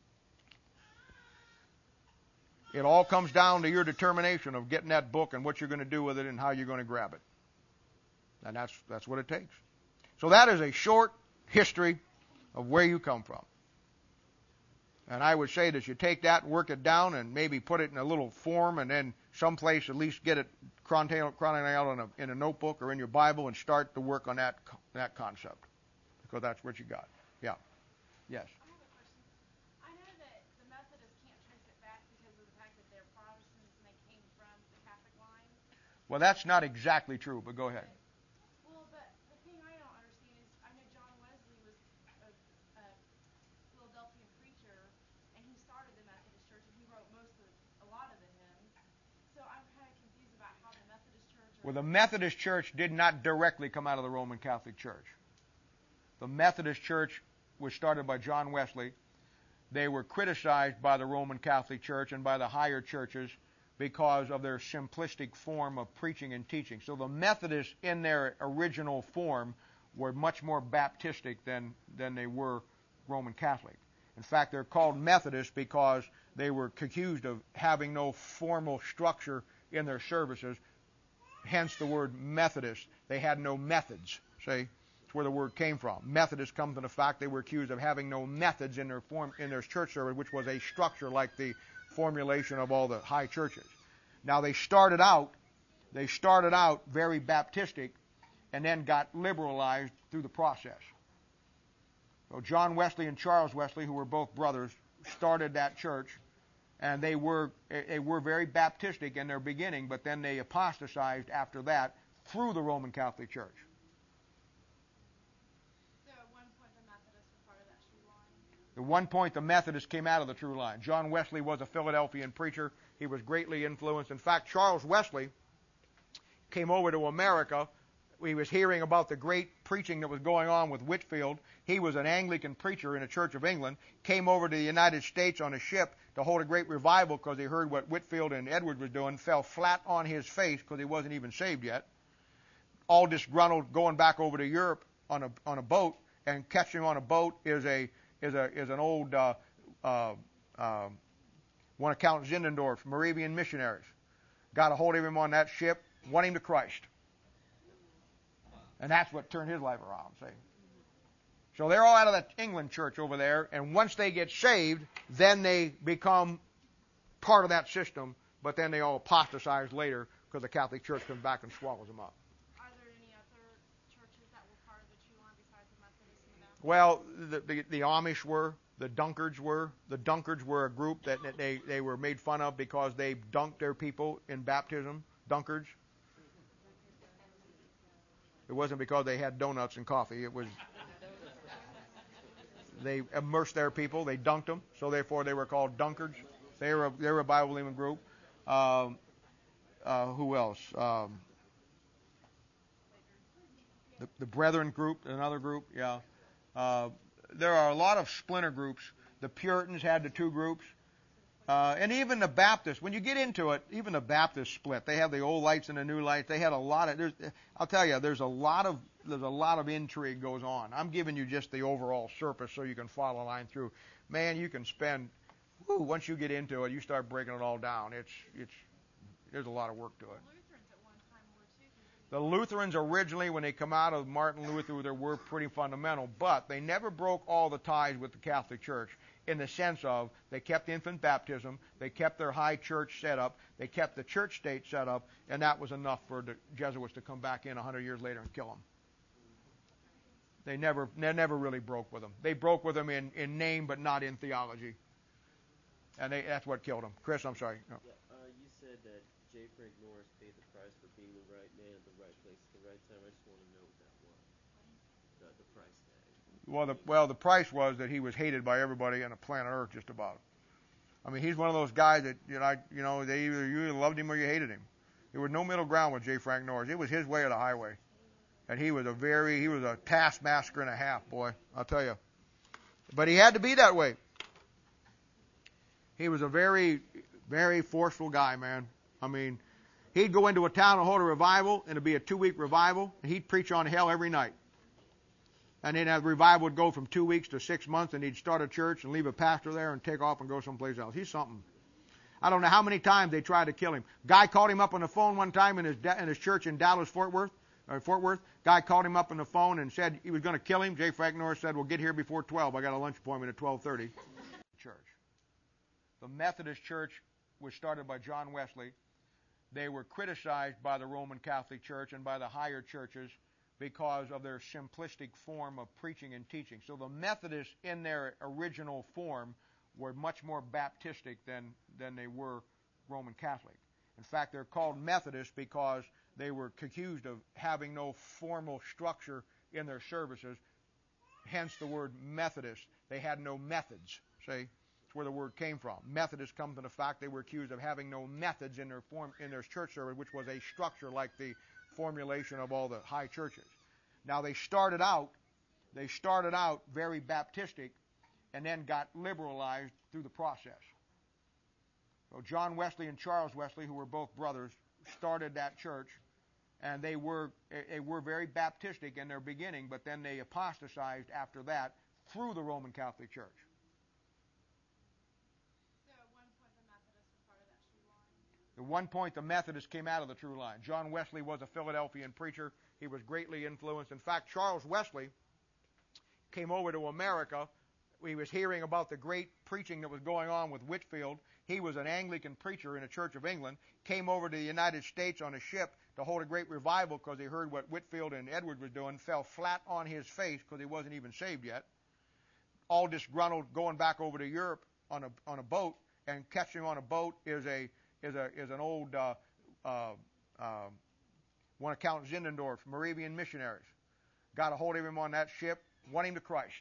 It all comes down to your determination of getting that book and what you're going to do with it and how you're going to grab it. And that's that's what it takes. So that is a short history of where you come from. And I would say that you take that and work it down and maybe put it in a little form and then someplace at least get it chronicled out in a, in a notebook or in your Bible and start to work on that that concept. Because that's what you got. Yeah. Yes. I have a question. I know that the Methodists can't trace it back because of the fact that they're Protestants and they came from the Catholic line. Well, that's not exactly true, but go ahead. Well, but the thing I don't understand is I know John Wesley was a, a Philadelphian preacher, and he started the Methodist Church, and he wrote most of a lot of the hymns. So I'm kind of confused about how the Methodist Church. Well, the Methodist Church did not directly come out of the Roman Catholic Church. The Methodist Church was started by John Wesley. They were criticized by the Roman Catholic Church and by the higher churches because of their simplistic form of preaching and teaching. So the Methodists, in their original form, were much more Baptistic than, than they were Roman Catholic. In fact, they're called Methodists because they were accused of having no formal structure in their services, hence the word Methodist. They had no methods, see? That's where the word came from. Methodist comes from the fact they were accused of having no methods in their form in their church service, which was a structure like the formulation of all the high churches. Now they started out, they started out very Baptistic, and then got liberalized through the process. So John Wesley and Charles Wesley, who were both brothers, started that church, and they were they were very Baptistic in their beginning, but then they apostatized after that through the Roman Catholic Church. So at one point the Methodists were part of that true line? At one point the Methodists came out of the true line. John Wesley was a Philadelphian preacher. He was greatly influenced. In fact, Charles Wesley came over to America. He was hearing about the great preaching that was going on with Whitefield. He was an Anglican preacher in the Church of England, came over to the United States on a ship to hold a great revival because he heard what Whitefield and Edwards was doing, fell flat on his face because he wasn't even saved yet, all disgruntled, going back over to Europe on a on a boat, and catching on a boat is a is a is an old uh, uh, uh, one of Count Zinzendorf's Moravian missionaries. Got a hold of him on that ship, won him to Christ. And that's what turned his life around, see. So they're all out of that England church over there, and once they get saved, then they become part of that system, but then they all apostatize later because the Catholic Church comes back and swallows them up. Are there any other churches that were part of the true line besides the Methodists and the Baptists? Well, the, the, the Amish were, the Dunkards were. The Dunkards were a group that, that they, they were made fun of because they dunked their people in baptism, Dunkards. It wasn't because they had donuts and coffee. It was they immersed their people. They dunked them, so therefore they were called Dunkards. They were a, they were a Bible-believing group. Um, uh, who else? Um, the, the Brethren group, another group. Yeah. Uh, there are a lot of splinter groups. The Puritans had the two groups. Uh, and even the Baptists, when you get into it, even the Baptists split. They have the old lights and the new lights. They had a lot of. There's, I'll tell you, there's a lot of there's a lot of intrigue goes on. I'm giving you just the overall surface so you can follow a line through. Man, you can spend. Whew, once you get into it, you start breaking it all down. It's it's there's a lot of work to it. Lutherans at one time were too. The Lutherans originally, when they come out of Martin Luther, they were pretty fundamental, but they never broke all the ties with the Catholic Church. In the sense of they kept infant baptism, they kept their high church set up, they kept the church state set up, and that was enough for the Jesuits to come back in a hundred years later and kill them. They never, they never really broke with them. They broke with them in, in name, but not in theology, and they, that's what killed them. Chris, I'm sorry. No. Yeah, uh, you said that J. Frank Norris paid the price for being the right man at the right place at the right time. I just want to know what that was. The, the price tag. Well, the well, the price was that he was hated by everybody on the planet Earth, just about. I mean, he's one of those guys that you know, I, you know, they either you either loved him or you hated him. There was no middle ground with J. Frank Norris. It was his way or the highway, and he was a very, he was a taskmaster and a half, boy. I'll tell you. But he had to be that way. He was a very, very forceful guy, man. I mean, he'd go into a town and hold a revival, and it'd be a two-week revival, and he'd preach on hell every night. And then that revival would go from two weeks to six months, and he'd start a church and leave a pastor there and take off and go someplace else. He's something. I don't know how many times they tried to kill him. Guy called him up on the phone one time in his in his church in Dallas, Fort Worth. Or Fort Worth. Guy called him up on the phone and said he was going to kill him. J. Frank Norris said, "Well, get here before twelve. I got a lunch appointment at twelve thirty." Church. The Methodist Church was started by John Wesley. They were criticized by the Roman Catholic Church and by the higher churches because of their simplistic form of preaching and teaching. So the Methodists in their original form were much more Baptistic than, than they were Roman Catholic. In fact, they're called Methodists because they were accused of having no formal structure in their services, hence the word Methodist. They had no methods, see? That's where the word came from. Methodist comes from the fact they were accused of having no methods in their form in their church service, which was a structure like the formulation of all the high churches. Now they started out, they started out very Baptistic, and then got liberalized through the process. So John Wesley and Charles Wesley, who were both brothers, started that church, and they were they were very Baptistic in their beginning, but then they apostatized after that through the Roman Catholic Church. So at one point the Methodists were part of that true line. At one point, the Methodists came out of the true line. John Wesley was a Philadelphian preacher. He was greatly influenced. In fact, Charles Wesley came over to America. He was hearing about the great preaching that was going on with Whitefield. He was an Anglican preacher in the Church of England. Came over to the United States on a ship to hold a great revival because he heard what Whitefield and Edward was doing. Fell flat on his face because he wasn't even saved yet. All disgruntled, going back over to Europe on a on a boat, and catching on a boat is a is a is an old uh, uh, uh, one of Count Zinzendorf's Moravian missionaries. Got a hold of him on that ship, won him to Christ.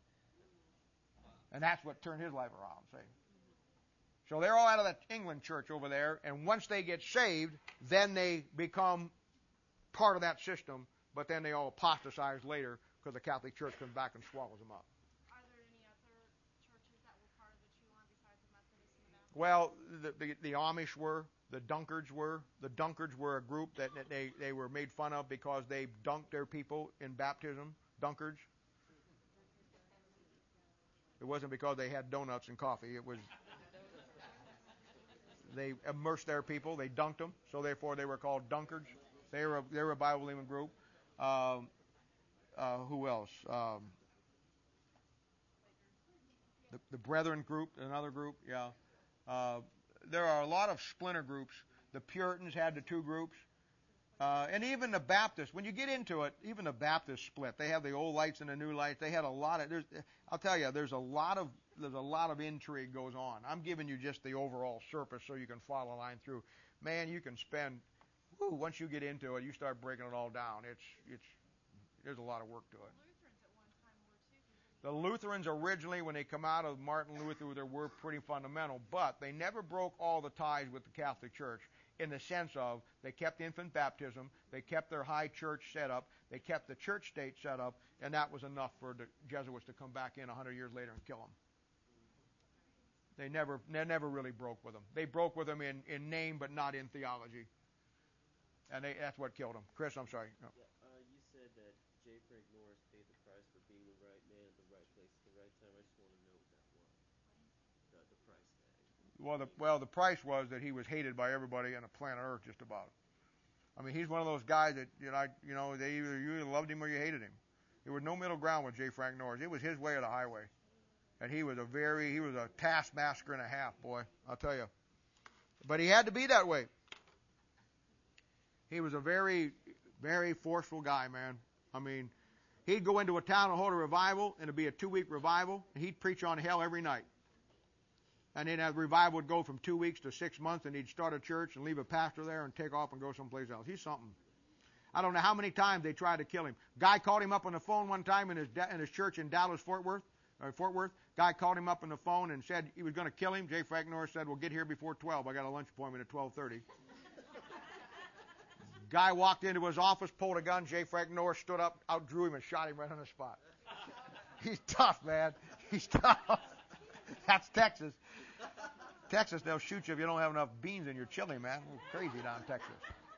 And that's what turned his life around, see. So they're all out of that England church over there, and once they get saved, then they become part of that system, but then they all apostatize later because the Catholic Church comes back and swallows them up. Are there any other churches that were part of the true line besides the Methodists and the Baptists? Well, the, the, the Amish were, the Dunkards were. The Dunkards were a group that, that they, they were made fun of because they dunked their people in baptism, Dunkards. It wasn't because they had donuts and coffee. It was they immersed their people. They dunked them, so therefore they were called Dunkards. They were they were a Bible-believing group. Um, uh, who else? Um, the, the Brethren group, another group. Yeah. Uh, there are a lot of splinter groups. The Puritans had the two groups. Uh, and even the Baptists, when you get into it, even the Baptists split. They have the old lights and the new lights. They had a lot of. There's, I'll tell you, there's a lot of there's a lot of intrigue goes on. I'm giving you just the overall surface so you can follow a line through. Man, you can spend. Whew, once you get into it, you start breaking it all down. It's it's there's a lot of work to it. Lutherans at one time were too. The Lutherans originally, when they come out of Martin Luther, they were pretty fundamental, but they never broke all the ties with the Catholic Church. In the sense of they kept infant baptism, they kept their high church set up, they kept the church state set up, and that was enough for the Jesuits to come back in a hundred years later and kill them. They never, they never really broke with them. They broke with them in, in name, but not in theology, and they, that's what killed them. Chris, I'm sorry. No. Yeah, uh, you said that J. Frank Norris paid the price for being the right man at the right place at the right time. I just want to know what that was. The, the price tag. Well, the well, the price was that he was hated by everybody on the planet Earth, just about. I mean, he's one of those guys that you know, I, you know, they either you either loved him or you hated him. There was no middle ground with J. Frank Norris. It was his way or the highway, and he was a very, he was a taskmaster and a half, boy. I'll tell you. But he had to be that way. He was a very, very forceful guy, man. I mean, he'd go into a town and hold a revival, and it'd be a two-week revival, and he'd preach on hell every night. And then that revival would go from two weeks to six months, and he'd start a church and leave a pastor there and take off and go someplace else. He's something. I don't know how many times they tried to kill him. Guy called him up on the phone one time in his in his church in Dallas, Fort Worth. Or Fort Worth. Guy called him up on the phone and said he was going to kill him. J. Frank Norris said, "Well, get here before twelve. I got a lunch appointment at twelve thirty." Guy walked into his office, pulled a gun. J. Frank Norris stood up, outdrew him, and shot him right on the spot. He's tough, man. He's tough. That's Texas. Texas, they'll shoot you if you don't have enough beans in your chili, man. It's crazy down in Texas.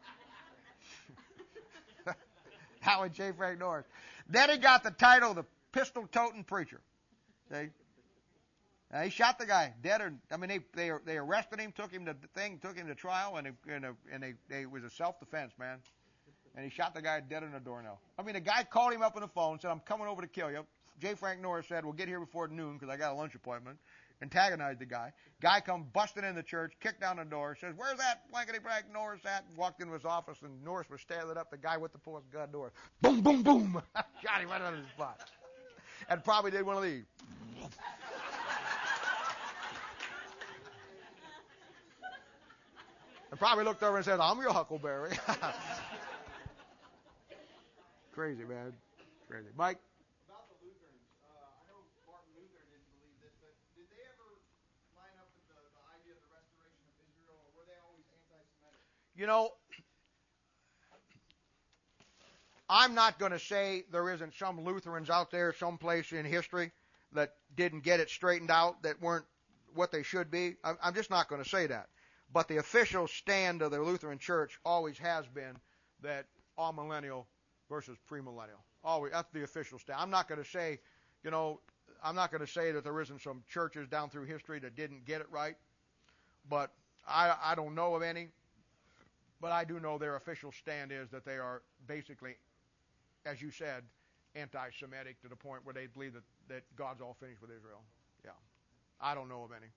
Howard J. Frank Norris. Then he got the title, the pistol-toting preacher. See? Uh, he shot the guy dead. Or, I mean, they they they arrested him, took him to the thing, took him to trial, and they, and, they, and they, they it was a self-defense, man. And he shot the guy dead in a doornail. I mean, the guy called him up on the phone, said, "I'm coming over to kill you." J. Frank Norris said, "We'll get here before noon because I got a lunch appointment." Antagonized the guy. Guy come busting in the church, kicked down the door, says, "Where's that blankety blank Norris at?" Walked into his office, and Norris was standing up. The guy with the pull his gun door. Boom, boom, boom. Shot him right on his spot. And probably did one of these. And probably looked over and said, "I'm your Huckleberry." Crazy, man. Crazy. Mike? About the Lutherans, uh, I know Martin Luther didn't believe this, but did they ever line up with the, the idea of the restoration of Israel, or were they always anti-Semitic? You know, I'm not going to say there isn't some Lutherans out there someplace in history that didn't get it straightened out, that weren't what they should be. I'm just not going to say that. But the official stand of the Lutheran Church always has been that amillennial versus premillennial. Always, that's the official stand. I'm not going to say, you know, I'm not going to say that there isn't some churches down through history that didn't get it right, but I, I don't know of any. But I do know their official stand is that they are basically, as you said, anti-Semitic to the point where they believe that, that God's all finished with Israel. Yeah. I don't know of any.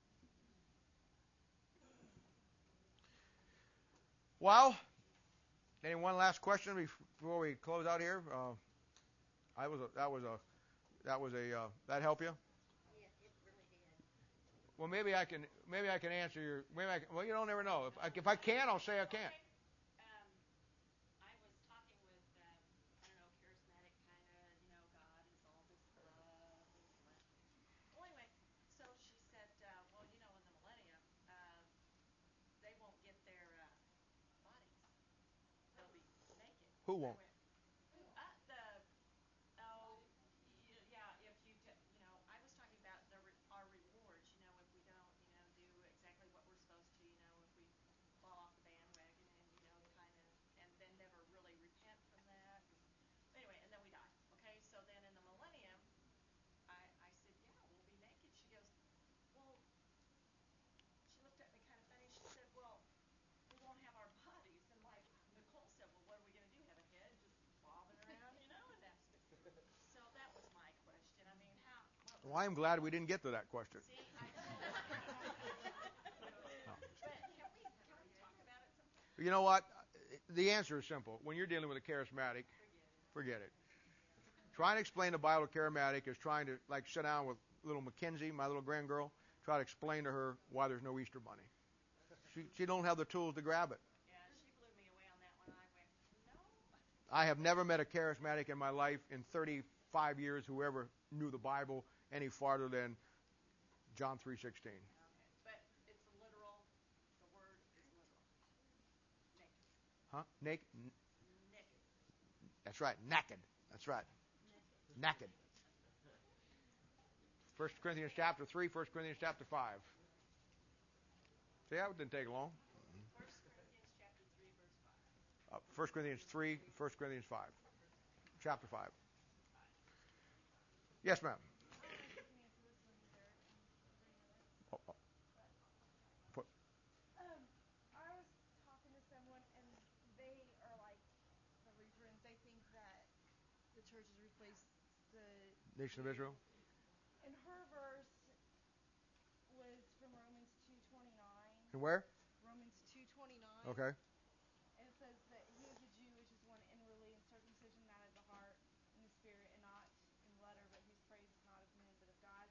Well, any one last question before we close out here? Uh, I was a, that was a that was a uh, that help you? Yeah, it really did. Well, maybe I can maybe I can answer your maybe I can, well, you don't never know. If I, if I can, I'll say I can't. Um, I was talking with, um, I don't know, charismatic kind of, you know, God is all this love and blah. Well, anyway, so she said, uh, well, you know, in the millennium, uh, they won't get their uh, bodies. They'll be naked. Who I won't? went, uh, the, oh, y- yeah, if you, d- you know, I was talking about the re- our rewards, you know, if we don't, you know, do exactly what we're supposed to, you know, if we fall off the bandwagon and, you know, kind of, and then never really repent from that. And, anyway, and then we die. Okay, so then in the millennium, I, I said, yeah, we'll be naked. She goes, well, she looked at me kind of funny. She said, well, we won't have our bodies. And like Nicole said, well, what are we going to do? Have a head just bobbing around, you know? And that's, so that was my question. I mean, how? What Well, I'm glad we didn't get to that question. See, I But can we, can we talk about it sometime? You know what? The answer is simple. When you're dealing with a charismatic, forget it. Trying to explain the Bible to charismatic is trying to like sit down with little Mackenzie, my little grand girl, try to explain to her why there's no Easter bunny. She she don't have the tools to grab it. Yeah, she blew me away on that one. I went, no. I have never met a charismatic in my life in thirty-five years who ever knew the Bible any farther than John three sixteen. Okay, but it's literal. The word is literal. Naked. Huh? Naked? Naked. That's right. Naked. That's right. Naked. First Corinthians chapter three, First Corinthians chapter five. See, that didn't take long. First Corinthians chapter three, verse five. Uh, First Corinthians three, First Corinthians five. Chapter five. Yes, ma'am. I don't know if you can answer this one either in three minutes. Oh, oh. But Put- um, I was talking to someone, and they are like the Lutherans. They think that the church has replaced the Nation of Israel. And her verse was from Romans two twenty-nine. And where? Romans two twenty-nine. Okay. And it says that he is a Jew, which is one inwardly, and circumcision not of the heart and the spirit, and not in the letter, but whose praise is not of men, but of God.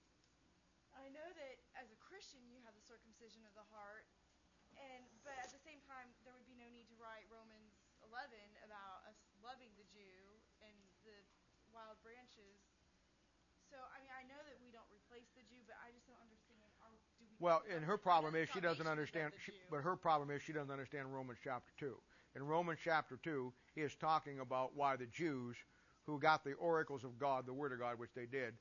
I know that as a Christian, you have the circumcision of the heart, and but at the same time, there would be no need to write Romans eleven about us loving the Jew and the wild branches. So, I mean, I know that we don't replace the Jew, but I just don't understand. Are, do we Well, and her problem is she doesn't salvation understand. of the She, Jew? but her problem is she doesn't understand Romans chapter two. In Romans chapter two, he is talking about why the Jews, who got the oracles of God, the Word of God, which they did,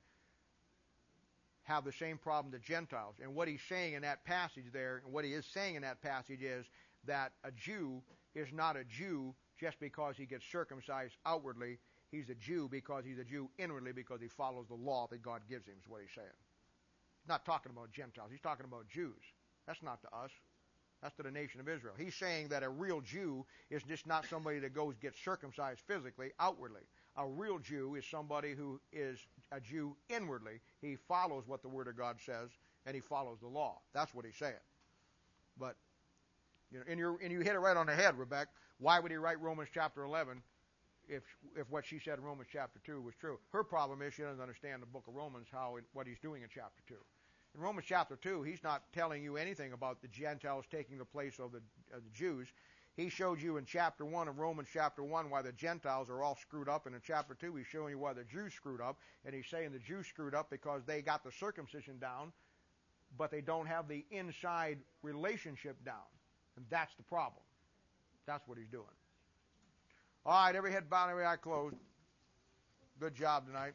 have the same problem the Gentiles. And what he's saying in that passage there, and what he is saying in that passage is that a Jew is not a Jew just because he gets circumcised outwardly. He's a Jew because he's a Jew inwardly because he follows the law that God gives him, is what he's saying. He's not talking about Gentiles. He's talking about Jews. That's not to us. That's to the nation of Israel. He's saying that a real Jew is just not somebody that goes gets circumcised physically, outwardly. A real Jew is somebody who is a Jew inwardly. He follows what the Word of God says, and he follows the law. That's what he's saying. But, you know, and, you're, and you hit it right on the head, Rebecca. Why would he write Romans chapter eleven if if what she said in Romans chapter two was true? Her problem is she doesn't understand the book of Romans, how it, what he's doing in chapter two. In Romans chapter two, he's not telling you anything about the Gentiles taking the place of the, of the Jews. He showed you in chapter one of Romans chapter one why the Gentiles are all screwed up, and in chapter two he's showing you why the Jews screwed up, and he's saying the Jews screwed up because they got the circumcision down, but they don't have the inside relationship down. And that's the problem. That's what he's doing. All right, every head bowed, every eye closed. Good job tonight.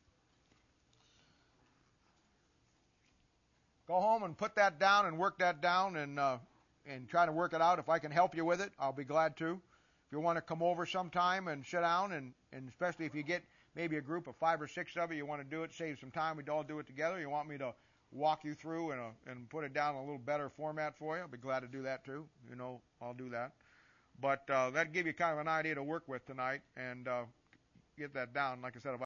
Go home and put that down and work that down and uh, and try to work it out. If I can help you with it, I'll be glad to. If you want to come over sometime and sit down, and, and especially if you get maybe a group of five or six of you, you want to do it, save some time, we'd all do it together. You want me to walk you through and, uh, and put it down in a little better format for you, I'll be glad to do that too. You know, I'll do that. But uh, that'd give you kind of an idea to work with tonight and uh, get that down. Like I said, if